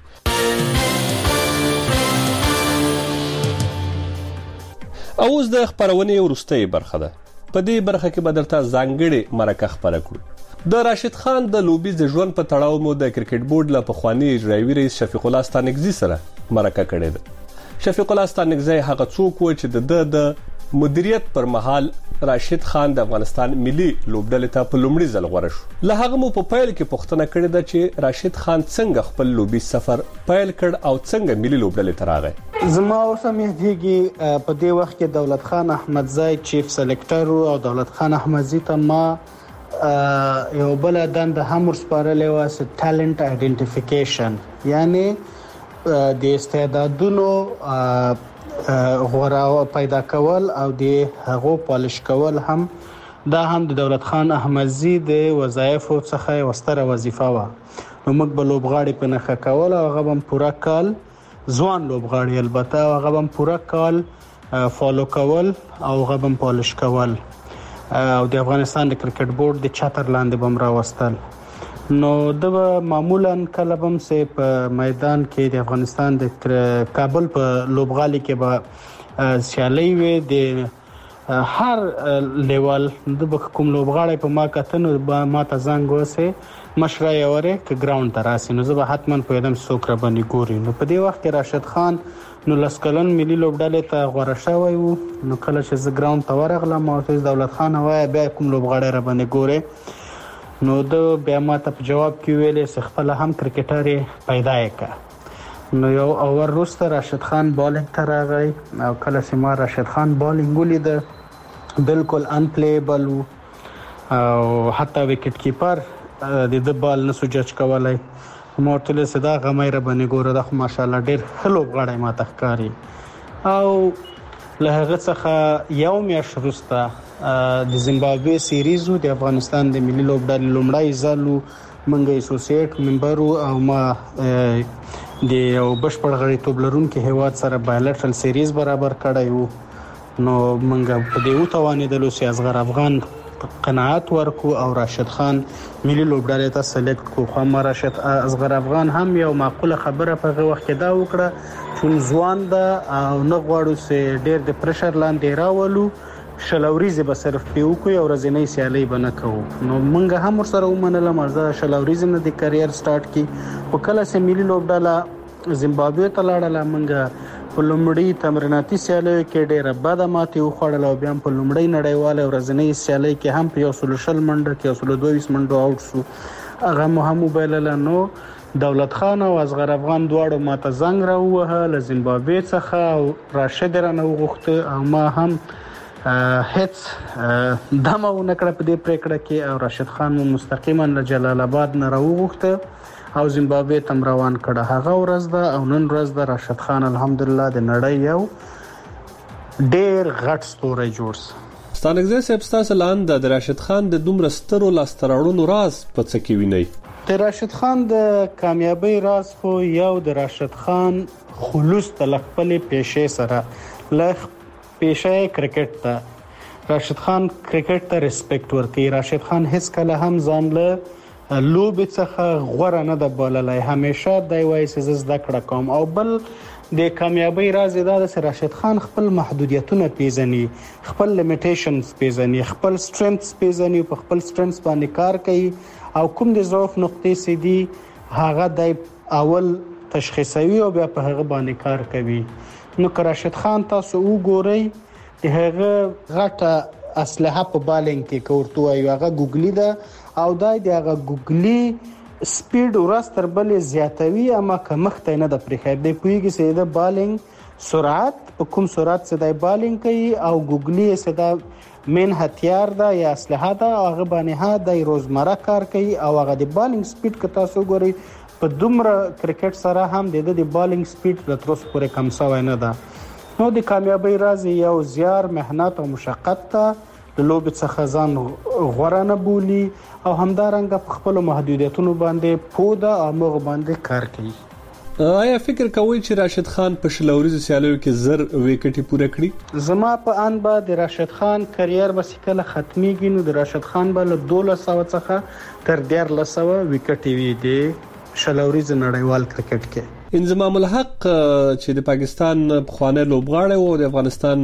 [SPEAKER 2] اوس د خبرونې وروستۍ برخه ده په دې برخه کې به درته ځانګړې مرکه خبره کړو د راشد خان د لوبیز د ژوند په تړاو مو د کرکټ بورډ له پخوانی اجرایي رئیس شفیق الله ستانکزي سره مرکه کړې ده شفیق الله ستانکزي هغه څوک و چې د مدیریت پر مهال راشد خان د افغانستان ملي لوبډلې ته په لومړي ځل غوړه شو له هغه مو په پیل کې پوښتنه کړې ده چې راشد خان څنګه خپل لوبي سفر پیل کړ او څنګه ملي لوبډلې ته راغی
[SPEAKER 3] زما اوسه مهدیږي په دې وخت کې دولت خان احمدزی چیف سلیکټر او دولت خان احمدزی ته ما یو بل دند هم ورسپارلې و ټالنت آیډنټیفیکیشن یعنی د استعدادونو غوړاو پیدا کول او د هغو پالش کول هم دا هم د دولت خان احمدزی د وظایفو څخه یو ستره وظیفه و نو موږ به لوبغاړي په نخښه کول او هغه هم پوره کال ځوان لوبغاړي البته هغه هم پوره کال فالو کول او هغه هم پالش کول او د افغانستان د کرکټ بورډ د چتر لاندې بم راوستل نو د معمولا کله هم سه په میدان کې د افغانستان د کابل په لوبغالي کې به سیالي وي د هر لیول د کوم لوبغاړي په ما کتنو ما ته زنګ وسه مشره یوره ک ګراوند تراسي نو زه حتما په ادم سوکره باندې ګوري نو په دې وخت کې راشد خان نو لسکلن ملي لوبډلې ته غوړه شوی وو نو کله چې ز ګراوند ته ورغلم او دولت خان وای بیا کوم لوبغاړي را باندې ګوري نو د بیا ماته په جواب کې ویلې چې خپل هم کرکټر پیدا یې نو یو اور وروسته راشد خان بالینګ ته راغی او کله چې ما راشد خان بالینګ ولید بالکل ان پلیبل او حتی وکټ کیپر د بال نه سوجچ کولای مورتل صدا غمیر باندې ګوره د ماشاءالله ډیر خلوب غړای ما تخکاری او له هغه څخه یو میاشت وروسته د زیمبابوې سیریزو د افغانستان د ملي لوبډلې لومړی ځلو منګه اسوسییټ ممبر او ما د یو بشپړ غړیتوب لرونکي هیواد سره بایلټرل سیریز برابر کړی وو نو منګه په دې وتوانېدلو چې اصغر افغان قناعت ورکو او راشد خان ملي لوبډلې ته سلیکټ کو خو ما راشد اصغر افغان هم یو معقوله خبره په وخت کې دا وکړه چې ځوان ده او نه غواړو چې ډېر د پرشر لاندې راولو شلوريزه به صرف پیو کوي او ورځنی سیالي بنه کوو نو مونږ هم سره ومنله مرزه شلوريزه نه د کرییر سٹارټ کی په کله سه ملي لوبډاله زیمبابوې ته لاړله مونږ په لومړی تمریناتي سیالي کې ډېر بد ماتې وخوړل او بیا په لومړی نړیواله ورځنی سیالي کې هم په یو سلوشل منډه کې 22 منډو آوټ شو هغه مهم وبایلل نو دولت خان او اصغر افغان دواړو ماته زنګ راووهه له زیمبابوې څخه او راشد رانه وغوښته او ما هم هیڅ دمو نکړه په دې پریکړه کې او راشد خان مستقیما له جلال آباد نه راوغوښته او زیمبابوې تم روان کړه. هغه ورځ ده او نن ورځ ده راشد خان الحمدلله د نړۍ یو ډېر غټ ستوری جوړ سه.
[SPEAKER 2] ستانګزه صاحب تاسو لاندې د راشد خان د دومره سترو لاستراړونو راز په څه کې ویني؟
[SPEAKER 3] د راشد خان د کامیابی راز خو یو د راشد خان خلوص د خپلې پیشې سره لغ پیشې کرکټ ته راشد خان کرکټ ته ریسپیکټ ورکړي. راشد خان هیڅ کله هم ځان له لوب څخه غوړه نه د بوللای، همیشه د وایي چې زده کړه کوم. او بل د کامیابی راز دا د راشد خان خپل محدودیتونه پیژني، خپل لیمیټیشنز پیژني، خپل سترنث پیژني، په خپل سترنث باندې کار کوي او کوم د ضعف نقطې سي دي هغه د اول تشخیصوي او بیا په هغه باندې کار کوي. نو که راشد خان تاسو وګورئ هغه غټه اسلحه په بالینګ کې کوړتو او هغه ګوګلی ده او دای دغه ګوګلی سپیډ ورځ تر بلې زیاتوي اما کمخته نه د پرخې د پویږي سي د بالینګ سرعت په کوم سرعت سره د بالینګ کوي او ګوګلی سره د مین هتیار ده یا اسلحه ده هغه باندې ها د روزمره کار کوي او هغه د بالینګ سپیډ که تاسو ګورئ په دومره کرکټ سره هم د بالینګ سپیډ د تروس پورې کم شوی نه ده. نو د کامیابی راز یو زیار، مهنت او مشقت ته د لوب څخه ځان غوړه نه بولی او همدارنګه په خپل محدودیتونو باندې پوده او موږ باندې کار کوي.
[SPEAKER 2] آیا فکر کوئ چې راشد خان په شلوريزو سیالیو کې زر وکټي پوره کړي؟
[SPEAKER 3] زما په ان به د راشد خان کرییر بسکله ختميږي نو د راشد خان به له 1200 څخه تر 1300 وکټي وي د شلوريزو نړیوال کرکټ کې.
[SPEAKER 2] انضمام الحق چې د پاکستان پخوانی لوبغاړی او د افغانستان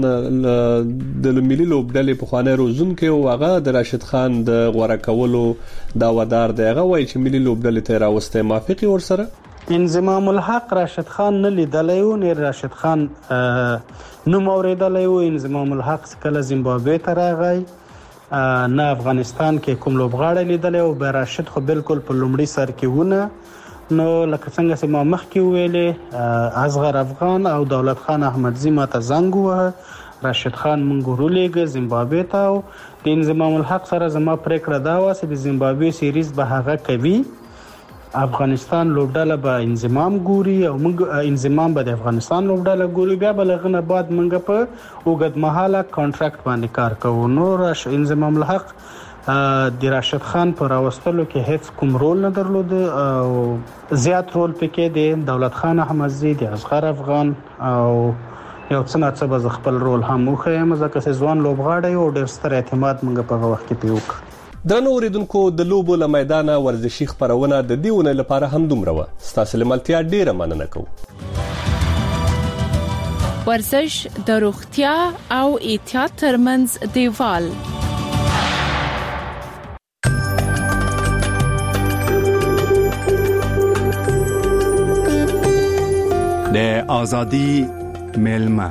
[SPEAKER 2] د ملي لوبډلې پخوانی روزونکي او هغه د راشد خان د غوړه کولو داوادار دی. هغه وایي چې ملي لوبډلې ته راوسته موافقي ورسره.
[SPEAKER 3] انضمام الحق راشد خان نه لیدلی و، نه راشد خان نوم اوریدلی و. انضمام الحق کله زیمبابوې ته راغی نه افغانستان کې کوم لوبغاړی لیدلی او به راشد خو بالکل په لومړي سر کې ونه. نو لکه څنګه چې ما مخکې ویلې اصغر افغان او دولت خان احمدزي ماته زنګ وه راشد خان مونږ ورولېږه زیمبابوې ته او د انضمام الحق سره زما پریکړه دا وه چې د زیمبابوې سیریز به هغه کوي، افغانستان لوبډله به انضمام ګوري او موږ انضمام به د افغانستان لوبډله ګوري، بیا به لغه نه بعد موږ په اوږدمهاله کانټراکټ باندې کار کوو. نو انضمام الحق د راشد خان پر راوستلو کې هیڅ کوم رول نه درلود او زیات رول پکې د دولت خان احمدزي، د اصغر افغان او یو څه به خپل رول هم وخایم ځکه چې ځوان لوبغاړی او ډېر ستر اعتماد موږ په وخت کې پیوک.
[SPEAKER 2] درنو اوریدونکو د لوبو له میدانه ورزشي خبرونه د دیونه لپاره هم دومره و. ستاسو لملتیا ډیره مننه کوم.
[SPEAKER 6] ورزش د روغتیا او احتیاط ترمنځ دیوال.
[SPEAKER 12] د ازادي ملما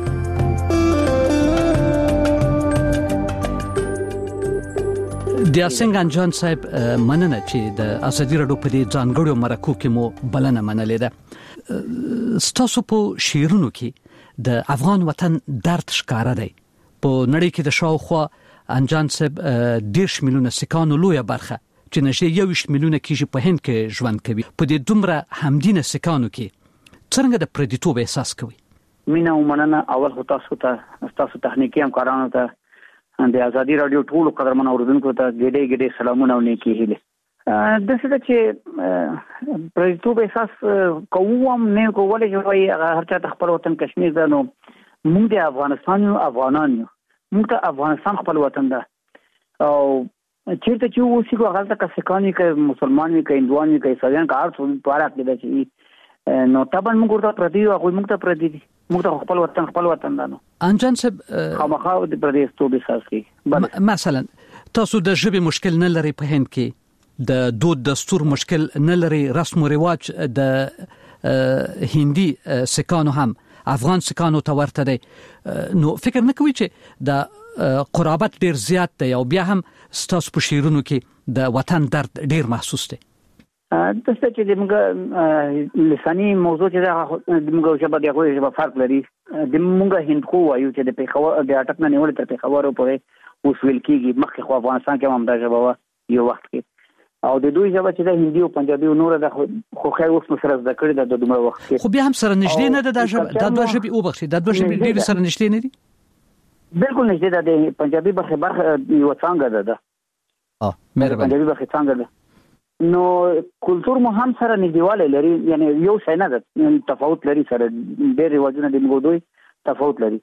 [SPEAKER 13] د اسنګان جان صاحب مننه چې د ازادي رادیو په دې ځانګړو مرکو کې مو بلنه منلې ده. ستاسو په شیرونو کې د افغان وطن درد ښکارا دی. په نړۍ کې د شاوخوا انجان صاحب 10 میلیونه سکانو لویه برخه چې نشي 21 میلیونه کیږي په هند کې ژوند کوي. په دې دومره همدینه سکانو کې څنګه د پردیتوب احساس کوي؟
[SPEAKER 14] مینا ومننه اول تاسو تخنیکی همکارانو ته د ازادي رادیو ټول قدرمن اوریدونکو ته ګډې سلامونه او نیکی هیله. د څه چې پردیتوب احساس کوم نه کولای شي هر چا خپل وطن کشمیر ده. نو موږ د افغانان یو، موږ ته افغانستان خپل وطن ده او چیرته چې اوسېږو هغه ته کسکانی کې مسلمان وي کې هندوان وي کې عیسایان کا هر څه په اړه کې ده چې نو طبعا موږ ورته پردي او موږ ته پردي دي، موږ ته خپل وطن ده. نو
[SPEAKER 13] انجان صاحب
[SPEAKER 14] خامخا د پردیتوب احساس کوي.
[SPEAKER 13] مثلا تاسو د ژبې مشکل نه لري په هند کې، د دود دستور مشکل نه لري، رسم او رواج د هندي سکانو هم افغان سکانو ته ورته دی. نو فکر نه کوي چې د قرابت ډیر زیات دی او بیا هم ستاسو په شیرونو کې د وطن درد ډیر محسوس دی؟
[SPEAKER 14] دسته چې موږ لساني موضوع چې موږ ژبه د هغوی ژبه فرق لري د موږ هندکو وایو چې د پیښور د اټک نه نیول تر پیښور پورې اوس ویل کېږي مخکې خو افغانستان کې هم دا ژبه وه یو وخت کې او د دوی ژبه چې د هندي او پنجابي او نور د خو خیر اوس سره زده کړې ده د دومره وخت کې
[SPEAKER 13] خو بیا هم سره نږدې نه ده دا ژبه دا دوه ژبې وبخښي دا دوه ژبې ډېرې سره نږدې نه دي
[SPEAKER 14] بالکل نږدې ده د پنجابي برخه یو څنګه ده
[SPEAKER 13] مهرباني
[SPEAKER 14] پنجابي برخه څنګه ده نو کلچر مو هم سره نږدېوالی لري یعنی یو شی نه ده تفاوت لري سره ډېر رواجونه د موږ دوی تفاوت لري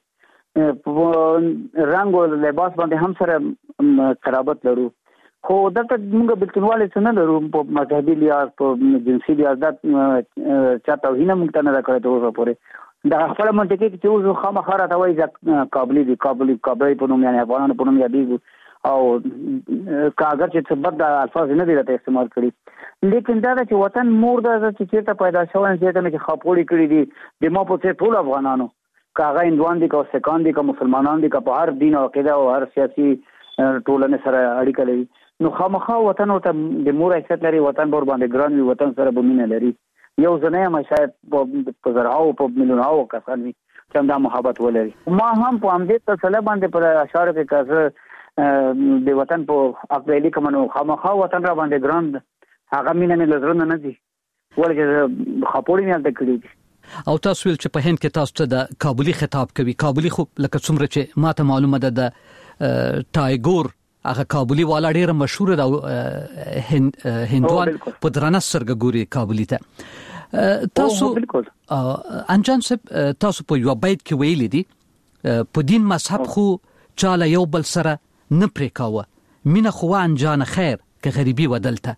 [SPEAKER 14] رنګ او لباس باندې هم سره قرابت لرو خو دلته موږ بلتونوالی څه نه لرو په مذهبي لحاظ په جنسي لحاظ دا چا توهین موږ ته نه ده کړی تر اوسه پورې د خپله منطقې کې چې اوس خامخا راته وایي کابلي دي کابلي په نوم یعنې افغانانو په نوم یادېږو او کاغذ چې بد الفاظ نه دي راته استعمال کړي لیکن دا چې وطن مور دا چې چیرته پیدا شوی چې ته چې خاپوړي کړی دي د ما په څیر ټول افغانانو کاغه هندوان دي که سکان دي که مسلمانان دي که په هر دین او عقیده او هر سیاسي ټولنې سره اړیکه لري نو خامخا وطن ته د مور حیثیت لري وطن بور باندې ګران وي وطن سره به مینه لري یو ځنه ما شاید په زرهاو په میلیونونو کسان وي چې هم دا محبت ولري ما هم په همدې تسله باندې پر اشاره کې کازه د وطن په اقلیدي کمنو خامخا وطن را باندې ګراند هغه مینه نه لزرنه نه دي ولې خاپوړی نه د کړی
[SPEAKER 13] او تاسو ول چې په هند کې تاسو ته د کابلی خطاب کوي کابلی خو لکه څومره چې ماته معلومه ده د ټایګور هغه کابلی والا ډیره مشهور ده هندوان په درنه سرګ ګوري کابلی ته تاسو انجان صاحب تاسو په یو بیت کې ویلي دي په دین مذهب خو چاله یو بل سره نه پرې کاوه مینه خو انجان خیر که غریبي ودلته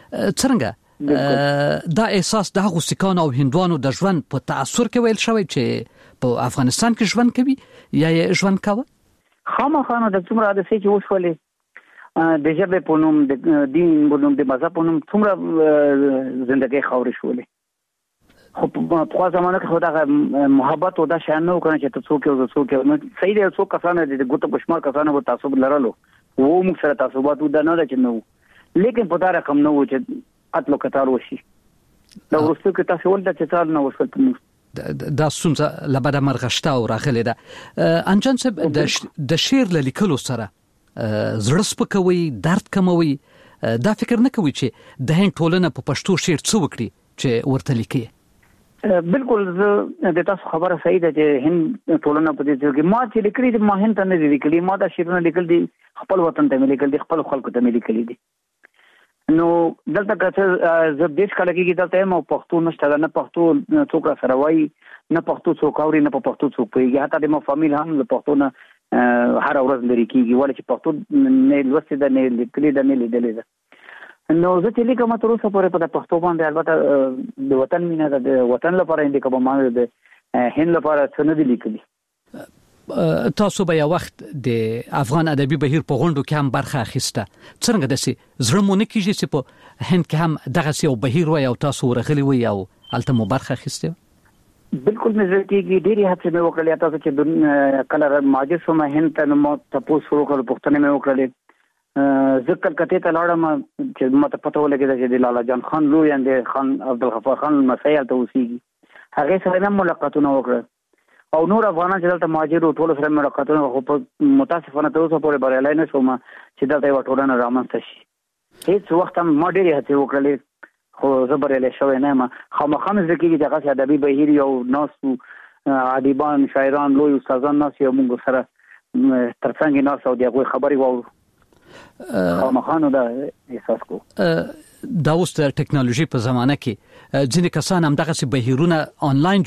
[SPEAKER 13] څنګه دا احساس د هغو سکانو او هندوانو د ژوند په تاثر کې ویل شوی چې په افغانستان کې ژوند کوي یا یې ژوند کاوه
[SPEAKER 14] خامخا نو د څومره د سې چې اوس ولې د ژبې په نوم د دین په نوم د مذهب په نوم څومره ژوندۍ خاورې شولې خو په خوا زمانه کې خو دا محبت او دا شان نو کنه چې تاسو کې او څوک نو صحیح دی څوک کسانه د ګوتو پښمار کسانه وو تعصب لرلو وو موږ سره تعصبات و دا نه چې نو لیکن په دا رقم نو چې قتل قتال وشي دا ورسته کې تاسو ولدا چې تاسو نو وسل
[SPEAKER 13] دا څومره لبدا مرغشته او راغله ده انجان صاحب د شعر لیکلو سره زړه سپکوي درد کموي دا فکر نه کوي چې د هند ټولنه په پښتو شعر څو وکړي چې ورته لیکي
[SPEAKER 14] بالکل د تاسو خبره صحیح ده چې هند ټولنه په دې کې ما چې لیکلي دي ما هند ته نه لیکلي ما دا شعرونه لیکل دي خپل وطن ته لیکل دي خپل خلکو ته لیکل دي نو دلته که زه دیش کله کې دلته مو پښتو نشته نه پښتو څوک سره وایي نه پښتو څوک اوري نه پښتو څوک پیږي حتی د مو فامیل هم له پښتو نه هر ورځ لري کیږي ولې چې پښتو نه لوستي ده نه لیکلي ده نه لیدلې ده نو زه چې لیکم تر اوسه پورې په پښتو باندې البته د وطن مینه ده د وطن لپاره اندې کوم ما د هند لپاره څه نه دي لیکلي
[SPEAKER 13] تاسو به یو وخت د افغان ادبي بهیر په غونډو کې هم برخه اخیسته څنګه دسي زړه مونږ کېږي چې په هند کې هم دغه یو بهیر وي او تاسو ورغلي وي او الته مو برخه اخیسته
[SPEAKER 14] بالکل نظر کېږي ډېری هڅې مې وکړلې تاسو چې کله ماجر سم هند ته نو تاسو ورکړل پښتنه مې وکړلې زه کلکته ته لاړم چې ماته پته ولګېده چې د لالا جان خان لوی اند خان عبدالغفار خان مسایل ته اوسېږي هغه سره هم ملاقاتونه وکړه او نور افغانان چې دلته مهاجر او ټول سره ملاقاتونه خو په متاسفانه تر اوسه پورې بریالي نه شوم چې دلته یو ټولنه رامنځته شي هیڅ وخت هم ما ډېرې هڅې وکړلې خو زه بریالي شوی نه یم خامخا مې زده کېږي چې هغسې ادبي بهیر یو ناست ادیبان شاعران لوی استادان ناست یو موږ سره تر څنګ ناست او د هغوی خبرې واورو خامخانو دا احساس کو
[SPEAKER 13] دا اوس د ټکنالوژي په زمانه کې ځینې کسان هم دغه بهیرونه آنلاین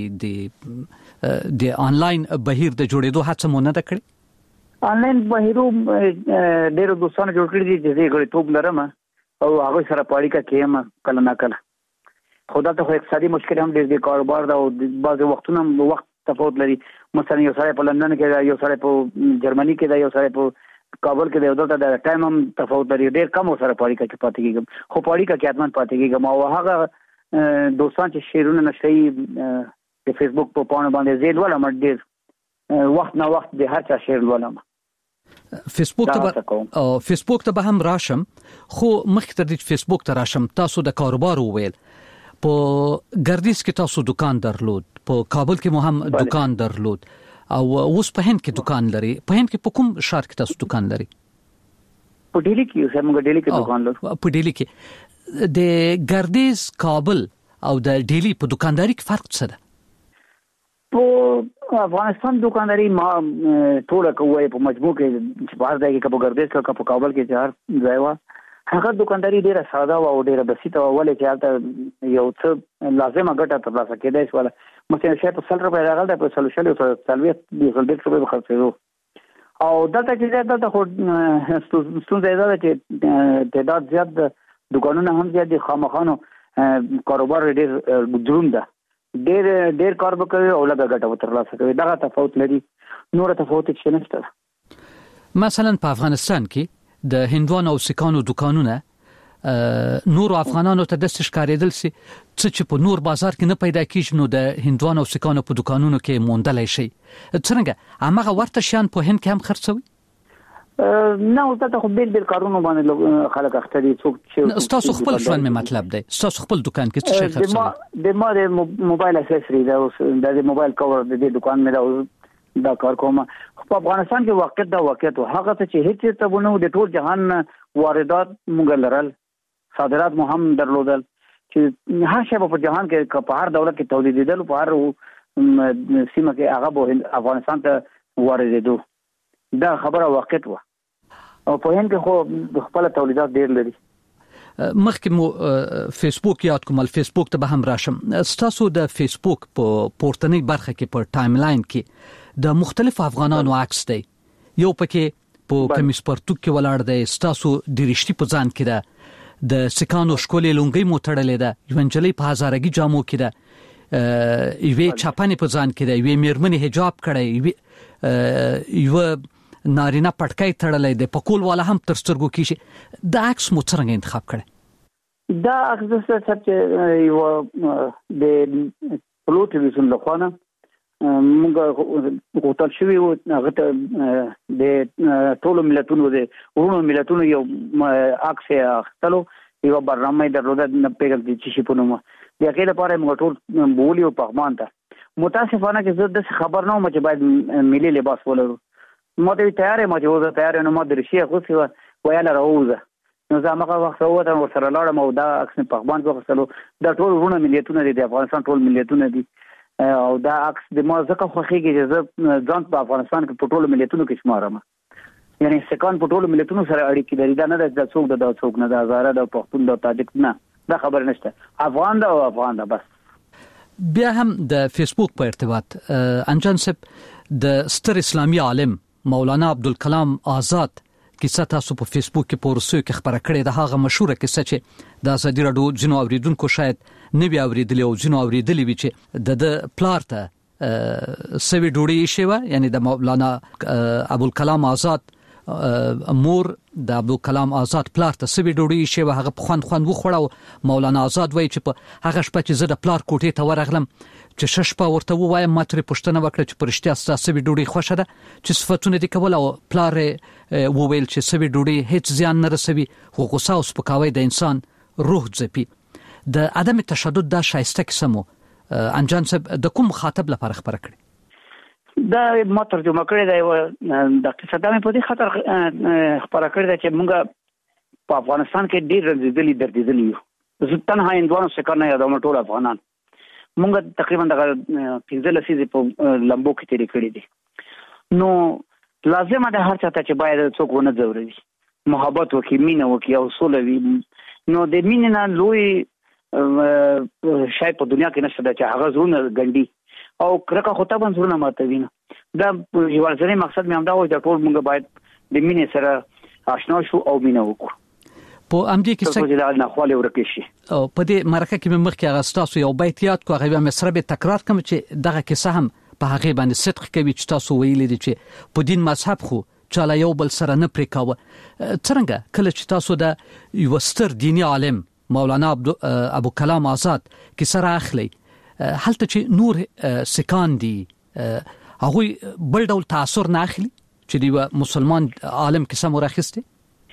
[SPEAKER 13] جوړوي د آنلاین بهیر د جوړېدو هڅه مو نه ده کړې
[SPEAKER 14] آنلاین بهیرو ډېر دوستانو جوړ کړي دي چې زه غړیتوب لرم او هغه سره په اړیکه کې یم کله نه کله خو دا ته اقتصادي مشکل هم ډېر د کاروبار دا او بعضې وختونه وخت تفاوت لري مثلا یو سړی په لندن کې دا یو سړی په جرمني کې دا یو سړی په کابل کې د دلته د ټایم هم تفاوت لري ډېر کم سره په اړیکه کې پاتې کېږم خو په اړیکه کې حتمن پاتې کېږم او هغه دوستان چې شعرونه نشي د فیسبوک په پاڼه باندې زه لولم ډېر وخت نه وخت د هر چا شعر لولم
[SPEAKER 13] فیسبوک ته به هم راشم، خو مخکې تر دې فیسبوک ته راشم تاسو د کاروبار وویل په ګردیز کې تاسو دکان درلود، په کابل کې مو هم دکان درلود او اوس په هند کې دکان لري. په هند کې په کوم ښار کې تاسو دکان لري؟
[SPEAKER 14] په ډیلی کې، موږ ډیلی کې دکان لرو.
[SPEAKER 13] په ډیلی کې د ګردیز، کابل او د ډیلی په دکانداري کې فرق څه ده؟
[SPEAKER 14] په افغانستان دکانداري ما ټول کوي په مجموع کې چې بهر ځای کې په ګردیز کې په کابل کې چار ځای و. هغه دکانداري ډیره ساده او ډیره بسيطه او ولې چې حالت یو څه لازمه ګټه ترلاسه کېدای شو. مثلا شاید په 100 روپے راغله په 100 روپے خرڅېدو او دلته چې دلته خو ستونزه ده چې تعداد زیات دکانونه هم زیات دي، خامخانو کاروبار ډیر دروند ده، ډیر کار وکوي او لږه ګټه ترلاسه کوي. دغه تفاوت لري، نور تفاوت هیڅ نشته.
[SPEAKER 13] مثلا په افغانستان کې د هندوانو او سیکانو دکانونه نور افغانانو ته د ښکارېدل سي چې په نور بازار کې نه پیدا کیږي، نو د هندوانو او سیکانو په دکانونو کې موندلای شي. څنګه هغه ورته شان په هند کې هم خرڅوي؟
[SPEAKER 14] نه، اوسه خو بیل کارونه باندې خلک اخته دي. څوک چې
[SPEAKER 13] تاسو خپل ژوند می مطلب دی، تاسو خپل دکان کې څه شي خرڅوي؟
[SPEAKER 14] د ما د موبایل اکسسری دا د موبایل کور د دکان مې دا کار کوم. په افغانستان کې واقعیت هغه څه چې هیڅ ته ونه د ټول جهان واردات موږ لرل، صادرات مو هم درلودل چې هر شی په جهان کې په هر دولت کې تولیدېدل، په هر سیمه کې هغه افغانستان ته واردېدو. دا خبره واقعیت و او په هند کې خو خپل تولیدات ډیر لري.
[SPEAKER 13] مخکې مو فیسبوک یاد کوم، فیسبوک ته به هم راشم. تاسو د فیسبوک په پورتنۍ برخه کې په ټایم لاین کې د مختلف افغانانو عکس دی، یو پکې په کمیس پرتوک کې ولاړ دی، تاسو د رښتې په ځان کې ده، د سکانو شکولې لونګي مو تړلې ده، یو انجلۍ په هزارګي جامو کې ده، یوې چاپانې په ځان کې ده، یوې میرمنې حجاب کړی، یو نارینه پټکای تړلې ده، په کول والا هم تر سترګو کې. دا عکس مو څنګه انتخاب کړی؟
[SPEAKER 14] دا عکس چې یو د پلوټیویشن لخوانه موږ غوښتل شوی و هغه ته د ټولو ملتونو یو عکس اخلو، یو برنامه درلوده نه پیغام دي چې په نومه د هغې لپاره موږ ټول بولیو پغمان ته. متاسفانه چې زه د خبر نه وم چې باید ملي لباس ولرو. ما ته تیار یم چې وزه تیار یم، ما د رشي اغوستې وه ویاله راووځه، نو زه همغه وخت راووتم ورسره لاړم او دا عکس مې پغمان کې واخیستلو. دا ټول وروڼه ملیتونه دي، د افغانستان ټول ملیتونه دي او دا عکس د ما ځکه خوښیږي چې زه ځان په افغانستان کې په ټولو ملیتونو کې شمارم، یعنی سکان په ټولو ملیتونو سره اړیکې لري. دا نه ده چې څوک د څوک نه، د هزاره د پښتون د تاجک نه، دا خبر نشته. افغان ده او افغان ده بس.
[SPEAKER 13] بیا هم د فیسبوک په ارتباط انجان صاحب د ستر اسلامي عالم مولانا عبدالکلام آزاد کیسه تاسو په فیسبوک کې په ورسو کې خبره کړې ده. هغه مشهوره کیسه چې د ازادي راډیو جنو اوریدونکو شاید نه وی اوریدلې او جنو اوریدلې وی چې د پلار ته سوي ډوړې شوه، یعنی د مولانا عبدالکلام آزاد مور د عبدالکلام آزاد پلار ته سوي ډوړې شوه. هغه په خوند وخوړه. مولانا آزاد وایي چې په هغه شپه چې زه د پلار کوټې ته ورغلم چې شپه ورته ووایم، ما ترې پوښتنه وکړه چې په رښتیا ستا سوي ډوډۍ خوښه ده چې صفتونه دې کول، او پلار وویل چې سوي ډوډۍ هیڅ زیان نه رسوي، خو غوسه او سپکاوی د انسان روح ځپي. د عدم تشدد دا شایسته کیسه مو انجان صاحب د کوم مخاطب لپاره خبره کړې؟
[SPEAKER 14] دا ما ترجمه کړې ده. د قصه دا مې په دې خاطر خبره کړې ده چې موږ په افغانستان کې ډېر دردېدلي یو. زه تنها هندوانو سکه نه یادوم، ټول افغانان موږ تقریبا دغه 15 لسیزې په لمبو کې تیرې کړې دي. نو لازمه ده هر چا ته چې باید څوک ونه ځوروي، محبت وکړي، مینه وکړي او سوله وي. نو د مینې نه لوی شای په دنیا کې نشته چې هغه زړونه ګنډي او کرکه خو ته باندې زړونه ماتوي. دا یو ځینې مقصد مې همدا و چې ټول موږ باید د مینې سره آشنا شو او مینه وکړو.
[SPEAKER 13] په امدې کې
[SPEAKER 14] څه نه خواله ورکه شي.
[SPEAKER 13] او په دې مرکه کې مخکې هغه تاسو یو بیت یاد کو، هغه به مصره به تکرار کوم چې دغه کیسه هم په هغه باندې صدق کوي چې تاسو ویلي دي چې په دین مذهب خو چاله یو بل سره نه پرې کاوه. څنګه کله چې تاسو د یو ستر دینی عالم مولانا عبدالکلام آزاد کی سره اخلي، هلته چې نور سکان دي هغه بل ډول تاثیر نه اخلي چې دی مسلمان عالم کې سم راخسته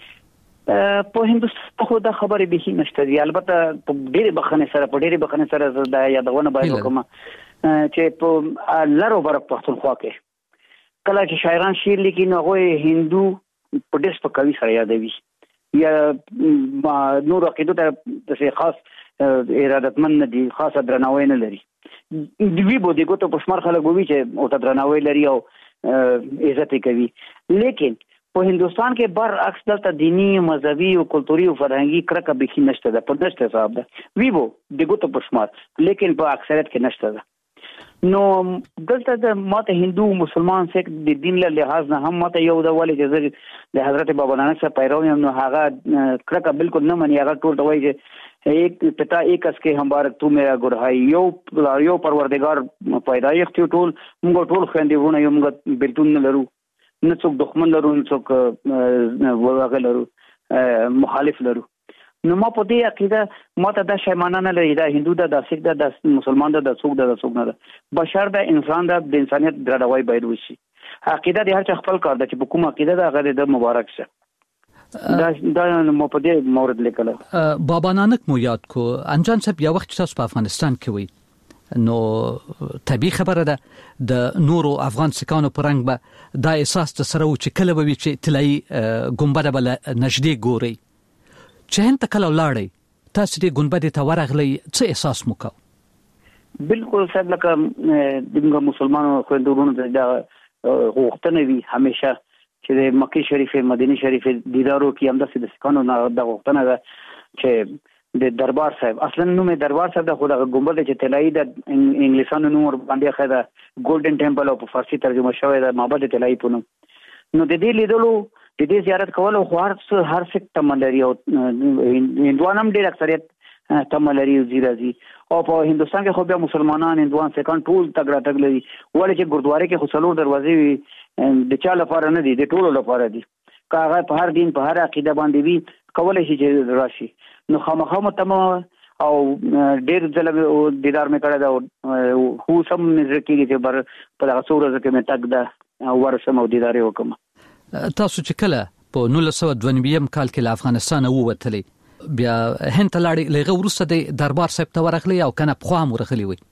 [SPEAKER 14] په هندوستان خو دا خبره به نشته دی. البته په ډېر بخنه سره دا یادونه باید وکم چې په لارو بر پښتونخوا کې کله چې شاعران شعر لیکي نو هغه هندو په ډېر سپکاوي سره یادوي یا نور عقیدو ته څه خاص ارادتمن نه دي، خاص درناوی نه لري. دوی به دغه ته په شمار خلک وي چې او ته درناوی لري او عزت کوي. لیکن په هندوستان کې برعکس دلته دینی، مذهبي او کلتوري او فرهنګي کرکه به نشته ده، په نشته صاحب ده وی وو دغه ته په شمار، لیکن په اکثریت کې نشته ده. نو دلته د ماته هندو مسلمان سیک د دین له لحاظ نه هم ماته یو د ولې چې د حضرت بابا نانک صاحب پیرو یم نو هغه کرکه بالکل نه مني. هغه ټول دوی چې ایک پتا ایک اس کې همبارک تو میرا ګرهای یو پروردگار پیدایښت ټول موږ ټول خويندې ونه یو موږ بیلتون نه لرو، نه څوک دښمن لرو، نه څوک وغه لرو، مخالف لرو. نو ما په دې عقیده ماته دا شیمانه نه لري دا هندو دا سیک دا مسلمان دا څوک نه ده. بشر دا انسان دا د انسانیت درناوی باید وشي. عقیده د هر چا خپل کار ده چې په کومه عقیده دا غره د مبارک شه. دا مو په دې مورد لیکل.
[SPEAKER 13] بابا نانک مو یاد کو انجان صاحب یو وخت تاسو په افغانستان کې وي نو طبيعي خبره ده د نورو افغان سکانو پرنګ به دا احساس د سره و چې کله به چې تلای ګمبده بل نږدې ګوري چې هند کله لاړې تاسو دې ګنبدې ته ورغلې څه احساس مو کو؟
[SPEAKER 14] بالکل صاحب لکه دغه مسلمانانو خوندورونو ته دا غوښتنه وی همیشه چې د مکه شریفه مدینه شریفه دیدارو کې هم د سکانو نه د غوښتنه ده چې د دربار صاحب اصلا نوم دربار صاحب د خو د ګنبد چې تلای د انګلیسانو نوم باندې خدا ګولډن ټیمپل او په فارسی ترجمه شوی د معبد تلای پونم. نو د دې لیدلو د دې زیارت کول خو هر څه تملري او هندوان هم ډېر اکثریت تملري او زیرازي او په هندوستان کې خو بیا مسلمانان هندوان سکان ټول تګړه لري ولې چې ګردواره کې خو څلور دروازې د چا لپاره نه دي د ټولو لپاره دي. کاغه په هر دین په هر عقیده باندې وي کولای شي چې راشي. نو خامخا متم او ډېر ځله دیدار مې کړی دا هو سم نظر کېږي چې بر په هغه څو ورځې کې مې تک دا ورسم او دیدار وکم.
[SPEAKER 13] تاسو چې کله په 1992 کال کې له افغانستان ووتلې بیا هند لاړې لغه ورسته د دربار صاحب ته ورغلې او کنه په خام ورغلې وي؟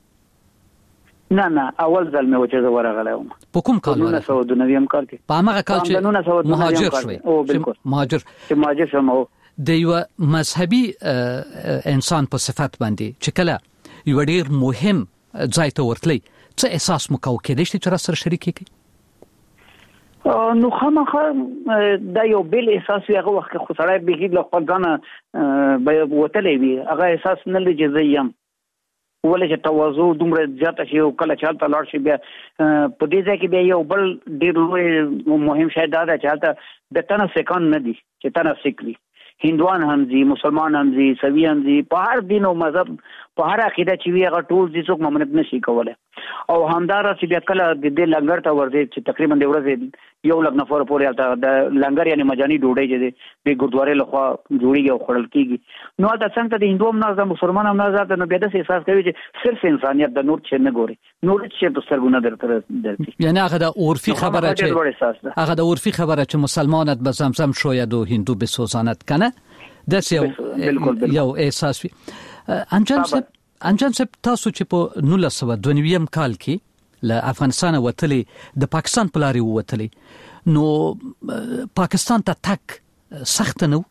[SPEAKER 14] نه اول ځل مې وچه ورغلې وم.
[SPEAKER 13] په کوم کال؟
[SPEAKER 14] 1992 کال کې.
[SPEAKER 13] په هغه کال چې مهاجر شوي.
[SPEAKER 14] او بالکل مهاجر شوم.
[SPEAKER 13] د یو مذهبي انسان په صفت باندې چې کله یو ډیر مهم ځای ته ورتلې څه احساس مو کو کېدې چې تر سره شریک کی؟
[SPEAKER 14] نو خامخا دا یو بل احساس وي. هغه وخت خو سړی به هیڅ خپل ځان به وتلې وي هغه احساس نه لږ زیم ولې چې تواضع دومره زیاته شي او کله چالت لاړ شي بیا په دې ځای کې بیا یو بل ډیر لوی مهم شی دا ده چې هلته د تنه سکان نه دي چې تنه سکري هندوان هم دي، مسلمان هم دي، سوي هم دي، په هر دین او مذهب په هر عقیده چې وي هغه ټول دي څوک ممنوع نشي کولای. او همدارا چې بیا کله د دې لنګر ته ورځي چې تقریبا د ورځې یو لږ نفر پورې الته د لنګر یعنی مجانی ډوډۍ چې د ګردواره لخوا جوړیږي او خورل کیږي نو دا څنګه د هندو هم نه د مسلمان هم نه د نو بیا د احساس کوي چې صرف انسانيت د نور څه نه ګوري نور څه د سترګونه درته
[SPEAKER 13] یعنی هغه د عرفي خبره چې هغه د عرفي خبره چې مسلمانت به زمزم شوید و هندو به سوزانت کنه داس یو احساس وي. انجان صاحب تاسو چې په 1992 کال کې له افغانستان وتلې د پاکستان په لارې وتلې نو پاکستان ته تک سخت نه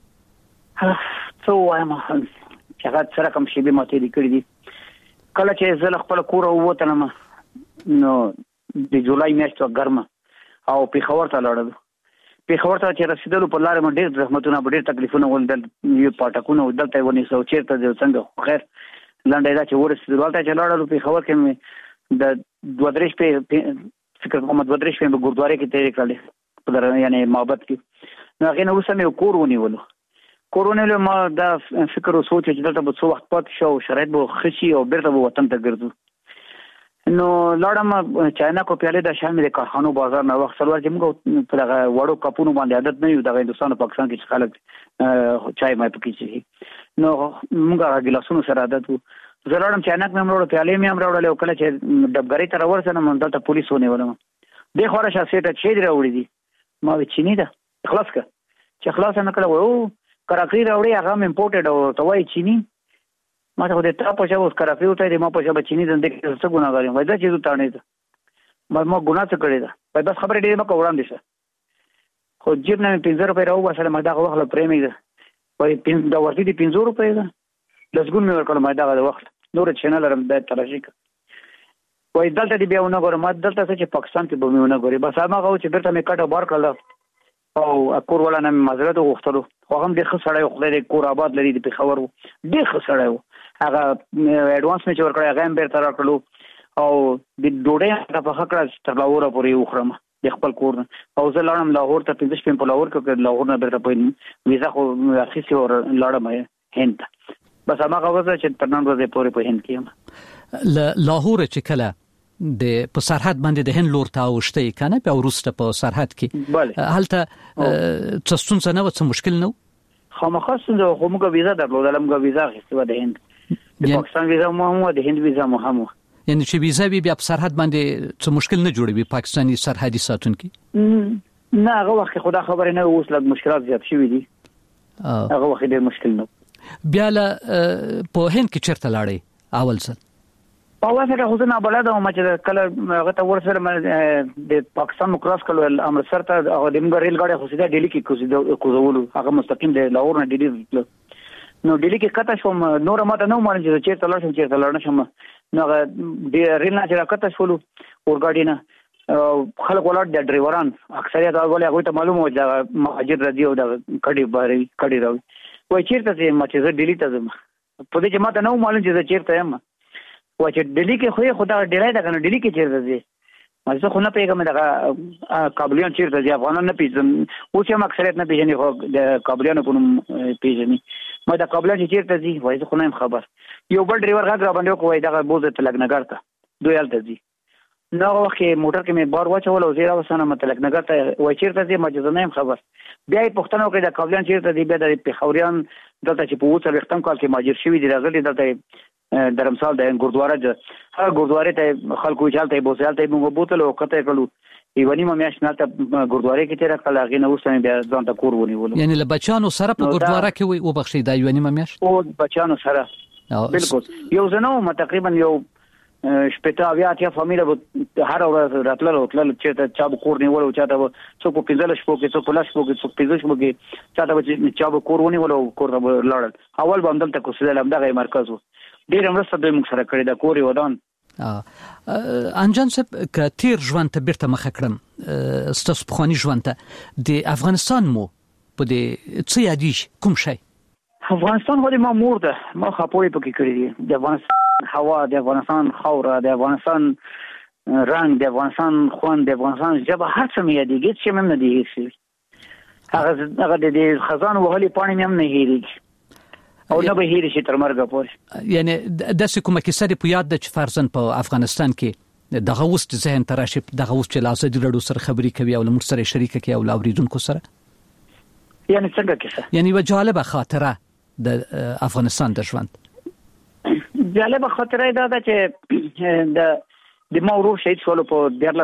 [SPEAKER 14] څو وایم چې هغه سره کوم شی به ماته لیکلي دي کله چې زه خپل کور ووتلم نو د جولای میاشت ګرمه او پیښور ته لاړم. پیښور ته چې رسیدلو په لارې باندې ډېر زحمتونه ډېر تکلیفونه ولدل یو پټکونه ودلته ونی سو چیرته د څنګه خیر لنډه دا چې ورسېدل ولته چې لاړو پیښور کې د دوادرش په فکر کوم دوادرش په ګردواره کې تیرې کړل په یعنی معبد کې نو هغه نو سمې کور ونیولو ما دا فکر او سوچ چې دلته به څو وخت پات شو شرایط به خشي او بیرته به وطن ته ګرځو. نو لاړم چاینا کو پیاله د شامل د کارخانو بازار نه وخت سره چې موږ په هغه وړو کپونو باندې عادت نه یو د هندستان او پاکستان کې خلک چای مې پکې شي نو موږ هغه ګلاسونو سره عادت وو. زه لاړم چاینا کې موږ پیاله مې هم راوړل او کله چې ډبګری تر ورسنه مونږ ته پولیس ونیولم د خورا شاسېټه چې راوړي دي ما چینی ده خلاص کا چې خلاص نه کړو کراکری راوړي هغه امپورټډ او توای چینی ما ته د تا په شاو کراکری وته د ما په شاو چینی د څه ګناګار وای دا چې تانه ده ما ګناه څه کړی ده وای بس خبره دې ما کوړم دي خو جیب نه 50 روپے راو وسله ما دا وخت پریمي ده وای دا ورته دي 50 روپے ده لږګون مې ورکړم ما دا وخت نور چینل رم د تراشیک وای دلته دی بیا ونه ګورم ما دلته چې پاکستان کې به مې ونه ګوري بس هغه چې بیرته مې کټه بار کړل او کور ولا نه معذرت غوښتلو خو هم د خسړې خو د کور آباد لري د پیښور د خسړې هغه اډوانس مې چور کړی هغه هم بیرته راکړلو او د ډوډۍ په خکړه تر لاهور پورې وخرم د خپل کور او زه لاړم لاهور ته 15 شپې په لاهور کې لاهور نه بیرته په ویزا خو اخیستي اور لاړم هند بس هغه وځه چې تر نن ورځې پورې په هند کې
[SPEAKER 13] لاهور چې کله د په سرحد باندې د هند لور ته اوشته کنه په ورسته په سرحد کې هلته څه نه و څه مشکل نه
[SPEAKER 14] خامخا څنګه خو موږ ویزا درلودل موږ ویزا اخیستو د هند د پاکستان ویزا مو هم د هند ویزا مو هم
[SPEAKER 13] یعنی چې ویزا بیا په سرحد باندې څه مشکل نه جوړوي پاکستاني سرحدي ساتونکي
[SPEAKER 14] نه هغه وخت خدا خبر نه اوس لږ مشکلات زیات شوي دي هغه وخت ډېر مشکل نه
[SPEAKER 13] بیا له په هند کې چیرته لاړې اول ځل
[SPEAKER 14] اول څه خو نه بلد او چې کله هغه ته ورسره د پاکستان مکراس کلو امرتسر ته هغه د موږ ریل گاډي خو سیده ډیلی کې کوزولو هغه مستقیم د لاهور نه ډیلی نو ډیلی کې کته شوم نور ماته نو مانځي چې تل شم چې تل نشم نو هغه د ریل نه چې راکته شولو ور گاډي نه خلک ولر د ډرایوران اکثریت هغه هغه ته معلومه و چې مهاجر رضی او د کډي راوي وای چیرته چې ما چې ډیلی ته ځم په دې چې ماته نو معلوم چې چیرته یم و چې ډیلی کې خو خدا ډیرای دا کنه ډیلی کې چیرته ځي مزه خو نه پیګم دا کابلیان چیرته ځي افغانان نه پیژنم او چې اکثریت نه پیژني خو د کابلیانو په نوم پیژني ما دا کابلیان چیرته ځي وای خو نه خبر یو بل ډرایور غږ را باندې کوی دا بوزه تلګنګر ته دوی الته ځي نو وخت موټر کې مې بار واچول او زیرا وسنه متلګنګر ته وای چیرته ځي مجزه نه خبر بیا پښتنو کې دا کابلیان چیرته ځي بیا د پیښوريان دلته چې په وڅ وختم کال کې ماجر شوی دی راغلي دلته درمسال د ګوردواره هغه ګوردواره ته خلکو چالتای بوسالتای موږ بوتل او کته کړو ایونی ما میاش نه ته ګوردواره کې تیر کله غي نه وسه بیا ځان ته کور ونیول
[SPEAKER 13] یعنی له بچانو سره په ګوردواره کې وي او بخښي دا ایونی ما میاش
[SPEAKER 14] او بچانو سره بالکل یو زنو تقریبا یو شپته بیا ته فامیله هر ورځ راتلل او تلل چې ته چا کور نیول او چا ته څوک په 15 شپو کې څوک په 10 شپو کې څوک په 15 شپو کې چا ته چا کور ونیول او کور ته لاړل اول باندې ته کوسل هم دغه مرکز و ډیر مرسته به موږ سره کړی دا کوري ودان
[SPEAKER 13] انجان صاحب کثیر ژوند ته بیرته مخ کړم ستاسو په خاني ژوند ته د افغانستان مو په دې څه یادیش کوم شي
[SPEAKER 14] افغانستان هو د ما مور ده ما خپوي پکې کړی دی د افغانستان هوا د افغانستان خوره د افغانستان رنگ د افغانستان خوان د افغانستان ژبه هر څه مې یادېږي چې مې نه دی هغه د خزان وهلي پانی مې هم نه هېریږي او نه به هېر شي تر مرګه پورې
[SPEAKER 13] یعنی داسې کومه کیسه په یاد ده چې فرضاً په افغانستان کې دغه وست ذهن تراشي دغه وست چې لاسه د لړو سره خبرې کوي او لمر سره شریک کوي او اوریدونکو سره
[SPEAKER 14] یعنی څنګه کیسه
[SPEAKER 13] یعنی و جالبه خاطره د افغانستان د ژوند
[SPEAKER 14] جالبه خاطره دا ده چې د مورو شهید شول په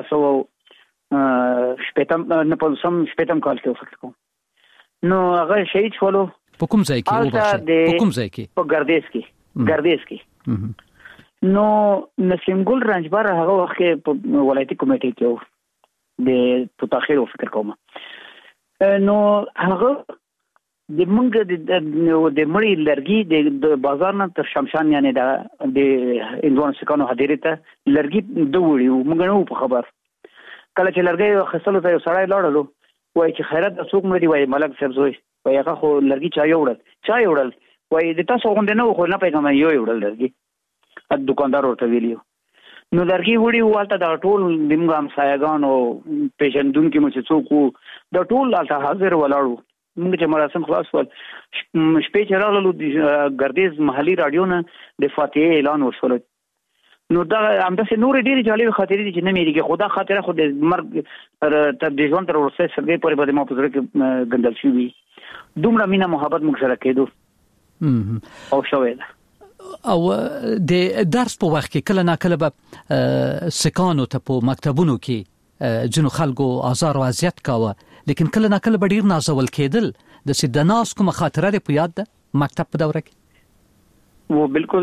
[SPEAKER 14] 1900 شپږم کال کې فکر کوم نو هغه شهید شول
[SPEAKER 13] په کوم ځای کې په کوم ځای کې
[SPEAKER 14] په ګردیز کې نو نسیم ګل رنجبر هغه وخت په ولایتي کمیټې کې و د تاخير فکر کوم نو هغه د منګ د مړی لرګي د بازار نه تر شمشان یعنی د اندوان سکانو حاضر ته لرګي دوړي موږ نه په خبر کله چې لرګي خسلو ته سړی لاړلو وای چې خیرت د څوک مړي وای ملک صاحب زوی وای هغه خو لرګي چا یوړل وای د تاسو غونډه نه خو نه پیغام یو یوړل لرګي ا دکاندار ورته ویلیو نو لرګي وړي والته د ټول دمګام سایګان او پیژندون کې مچ څوک د ټول الته حاضر ولاړو موږ چې مراسم خلاص ول شپې چې راغلو د ګردیز محلي رادیو نه د فاتحه اعلان وشول نو دا همداسې نور ډېری جالب خاطرې دي چې نه مېریږي خدا خاطره خو د مرګ تر د ژوند تر ورسې سره پورې به ما په زړه کې ګندل شي دومره مینا محبت موږ سره کېدو او شوې ده
[SPEAKER 13] او د درس په وخت کې کله نا کله به سکانو ته په مکتبونو کې جنو خلکو آزار او اذیت کاوه، لیکن کله نه کله ډیر نازول کېدل. د سیدناس کوم خاطره په یاد ده مکتب په دوره کې؟
[SPEAKER 14] و بالکل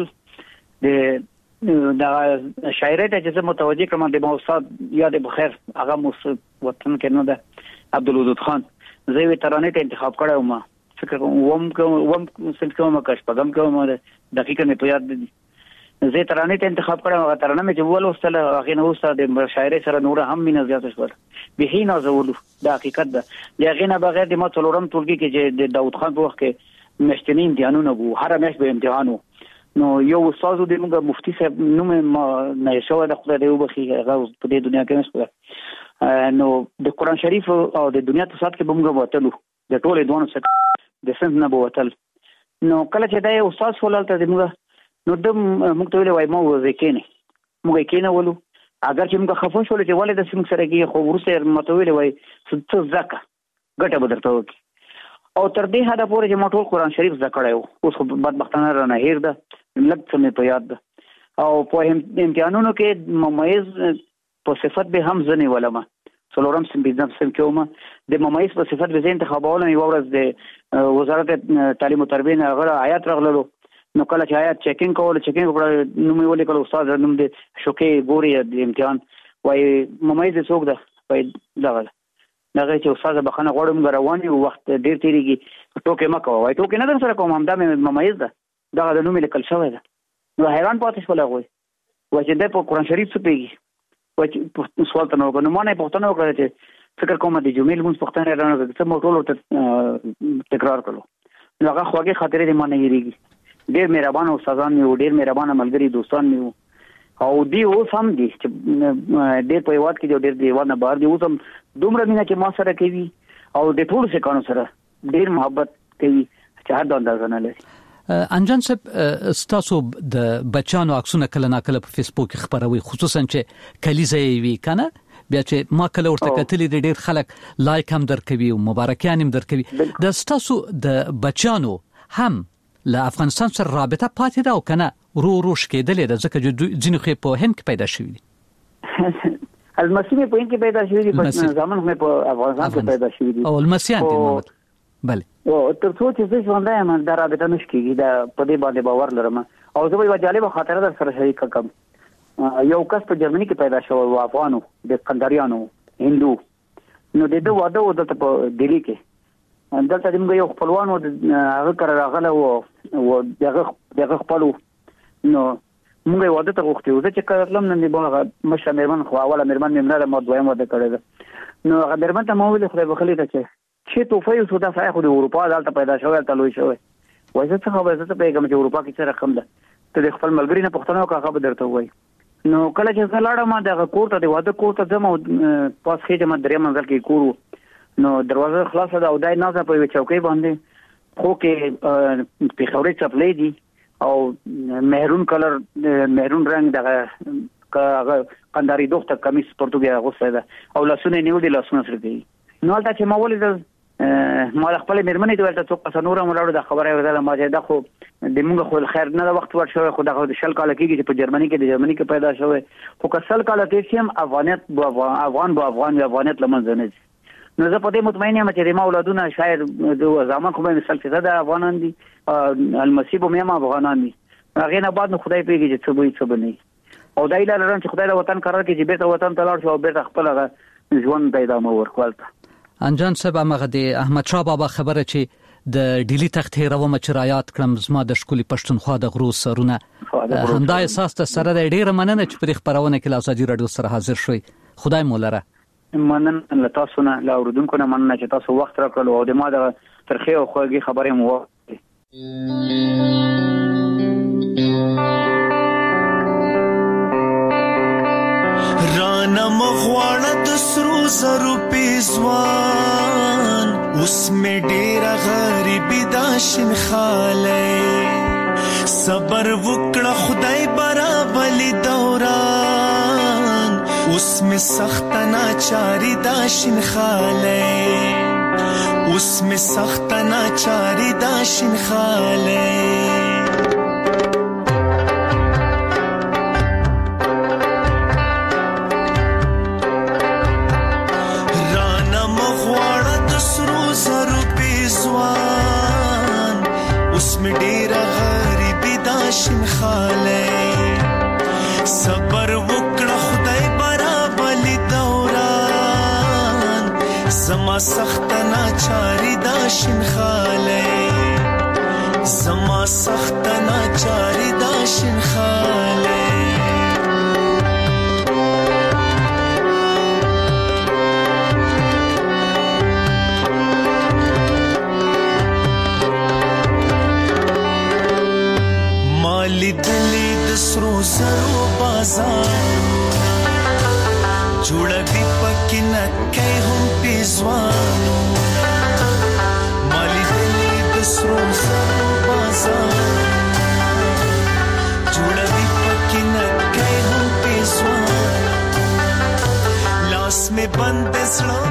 [SPEAKER 14] دا شاعر ته چې متوجه کوم د استاد یاد بخیر هغه مو وطن کې نه ده عبدالودود خان زه وی ترانه ته انتخاب کړم، ما فکر وم سنت کوم کښ پدم کوم دقیقاً په یاد دي. زه ترانه ته انتخاب کړم، هغه ترانه مې چې ولوستله هغه نو استاد د شاعر سره نور هم مینه زیات شول به نه زولو. دا حقیقت ده. هغه نه بغیر د ما څلورم ټولګي کې چې د داوود خان په وخت کې مشتنی امتحانونه وو، هر میاشت به امتحانو. نو یو استاد د موږ مفتي صاحب نوم نه شو د خدای دی وبخي هغه په دې دنیا کې نشته. نو د قران شریف او د دنیا ته سات کې به موږ وتلو د ټولې دوه څخه د سند نه بوتل. نو کله چې دا استاد سولالته د موږ نو د موږ ته ویل وای مو وکینه موږ کینه ولو اگر چې موږ خفه شول چې ولې د سیم سره کې خو ورسره متویل وای څه ځکه ګټه بدرته وکي او تر دې حدا پورې چې ما ټول قران شریف ذکرایو اوس خو بدبختانه را نه هیر ده لږ څه مې په یاد ده او په امتحانونو کې مميز په صفت به هم ځنی ولما څلورم سم بزنس سم کومه د مميز په صفت به انتخابونه یو ورځ د وزارت تعلیم او تربیه نه غره آیات راغلو. نو کله چې آیات چیکینګ کول چیکینګ وکړه نو مې ولې کله استاد نوم دې شوکې ګوري د امتحان وای مميز څوک ده وای دغه چې استاد بخنه غوړم رواني وخت ډیر تیریږي ټوکې مکو وای ټوکې نه در سره کوم همدا مې مميز ده دغه د نوم لیکل شوی ده. نو حیران پاتې شول هغه وای چې د قرآن شریف څه پیږي وای سوال ته نو ما نه پوښتنه وکړه چې فکر کوم د جمیل مونږ پوښتنه راغله چې مو ټول تکرار کړو. نو هغه خواږه خاطرې دې ما نه یریږي. ډیر مهربان استادان مې ډیر مهربان ملګری دوستان مې او دی اوس هم دي چې ډیر په وخت کې ډیر دیوانه بار دی اوس هم دومره مینه چې ما سره کوي او د ټول څه کانو سره ډیر محبت کوي چې هر اندازه نه لري.
[SPEAKER 13] انجان صاحب ستاسو د بچانو عکسونه کله نا کله په فیسبوک خبروي خصوصا چې کلیزه وی کنه بیا چې ما کله ورته کتلې ډیر خلک لایک هم درکوي او مبارکیان هم درکوي. د ستاسو د بچانو هم له افغانستان سره رابطه پاتې ده او کنه ورو شکېدلې ده ځکه چې ځینې خو په هند کې پیدا شوي دي.
[SPEAKER 14] المسی په هند کې پیدا شوي دي په ځمن هم په افغانستان کې پیدا شوي دي
[SPEAKER 13] او المسیان دي محمد. بله
[SPEAKER 14] او تر څو چې څه ژوندای هم دا رابطه نشکېږي دا په دې باندې باور لرم. او زه به یو جالب خاطره در سره شریک کوم. یو کس په جرمني کې پیدا شو او افغانو د قنداریانو هندو نو د دوه واده ودته په دلی کې دلته موږ یو خپلوان و هغه کار راغله او دغه خپلو نو موږ واده ته غوښتو چې کړم نن به مشه مېرمن خو اوله مېرمن مې نه ما دویم واده کړی ده. نو هغه مېرمن ته مو ویل خدای بخلي ته چې توفه یو سودا فای خو د اروپا دلته پیدا شوی تل وی شوی وایي څه خبره ته پیغام چې اروپا کې څه رقم ده ته خپل ملګری نه پښتنه وکړه خبر درته وای. نو کله چې زلاړه ما دغه کور ته د واده کور ته ځم او پاس خېجه ما درې منځل کې کورو نو دروازه خلاصه ده او دای نازه په چوکۍ باندې خو کې په خوري چپلې دي او مهرون کلر مهرون رنگ دغه قنداري دوخته کمیس پرتګیا غوسه ده او لاسونه نیولې لاسونه سره دی. نو البته چې ما ولې ما خپل مېرمنې د ولته څوک څنور مولړو د خبره وکړه ما چې دا خو د موږ خو خیر نه وخت ورشوي خو د شل کال کېږي چې په جرمني کې پیدا شوی خو کسل کال کې سیم افغانیت افغان لمنځ نه. نو زه په دې مطمئن یم چې د ما اولادونه شاید د زمان خو به مثال چې دا افغانان دي المسیب هم افغانان دي هغه نه بعد نو خدای پیږي چې څه وي څه بني او دای لرم چې خدای له وطن قرار کې چې بیرته وطن ته لاړ شو او بیرته خپل ژوند پیدا مو ورکولته.
[SPEAKER 13] انجان صاحب هغه د احمد شاه بابا خبره چې د ډیلی تخت هیروم چې رایات کړم زما د شکولي پښتونخوا د غرو سرونه همدا احساس ته سره د ډیره مننه چې په خبرونه کې لاساجي رادیو سره حاضر شوي. خدای مولره
[SPEAKER 14] مننه له تاسو نه له اوردونکو نه مننه چې تاسو وخت راکړل او د ما د ترخی او خوږی خبرې مو وکړې.
[SPEAKER 15] رانا مغواړه د سرو زرو پیزوان اوس مې ډېره غریبي دا شین خاله صبر وکړه خدای برابرلی دوران اوس مې سخت ناچاری دا شین خاله اوس مې سخت ناچاری دا شین خاله. اوس می ډیر غریبی دا شین خاله صبر وکړه خدای برابر دوران زما سخت ناچاری دا شین خاله زما سخت ناچاری دا شین خاله مالی دلی د سرو زرو بازار جوړه دی پکې نه کوي هم پیزوانو مالی دلی د سرو زرو بازار جوړه دی پکې نه کوي هم پیزوانو لاس می بند سړو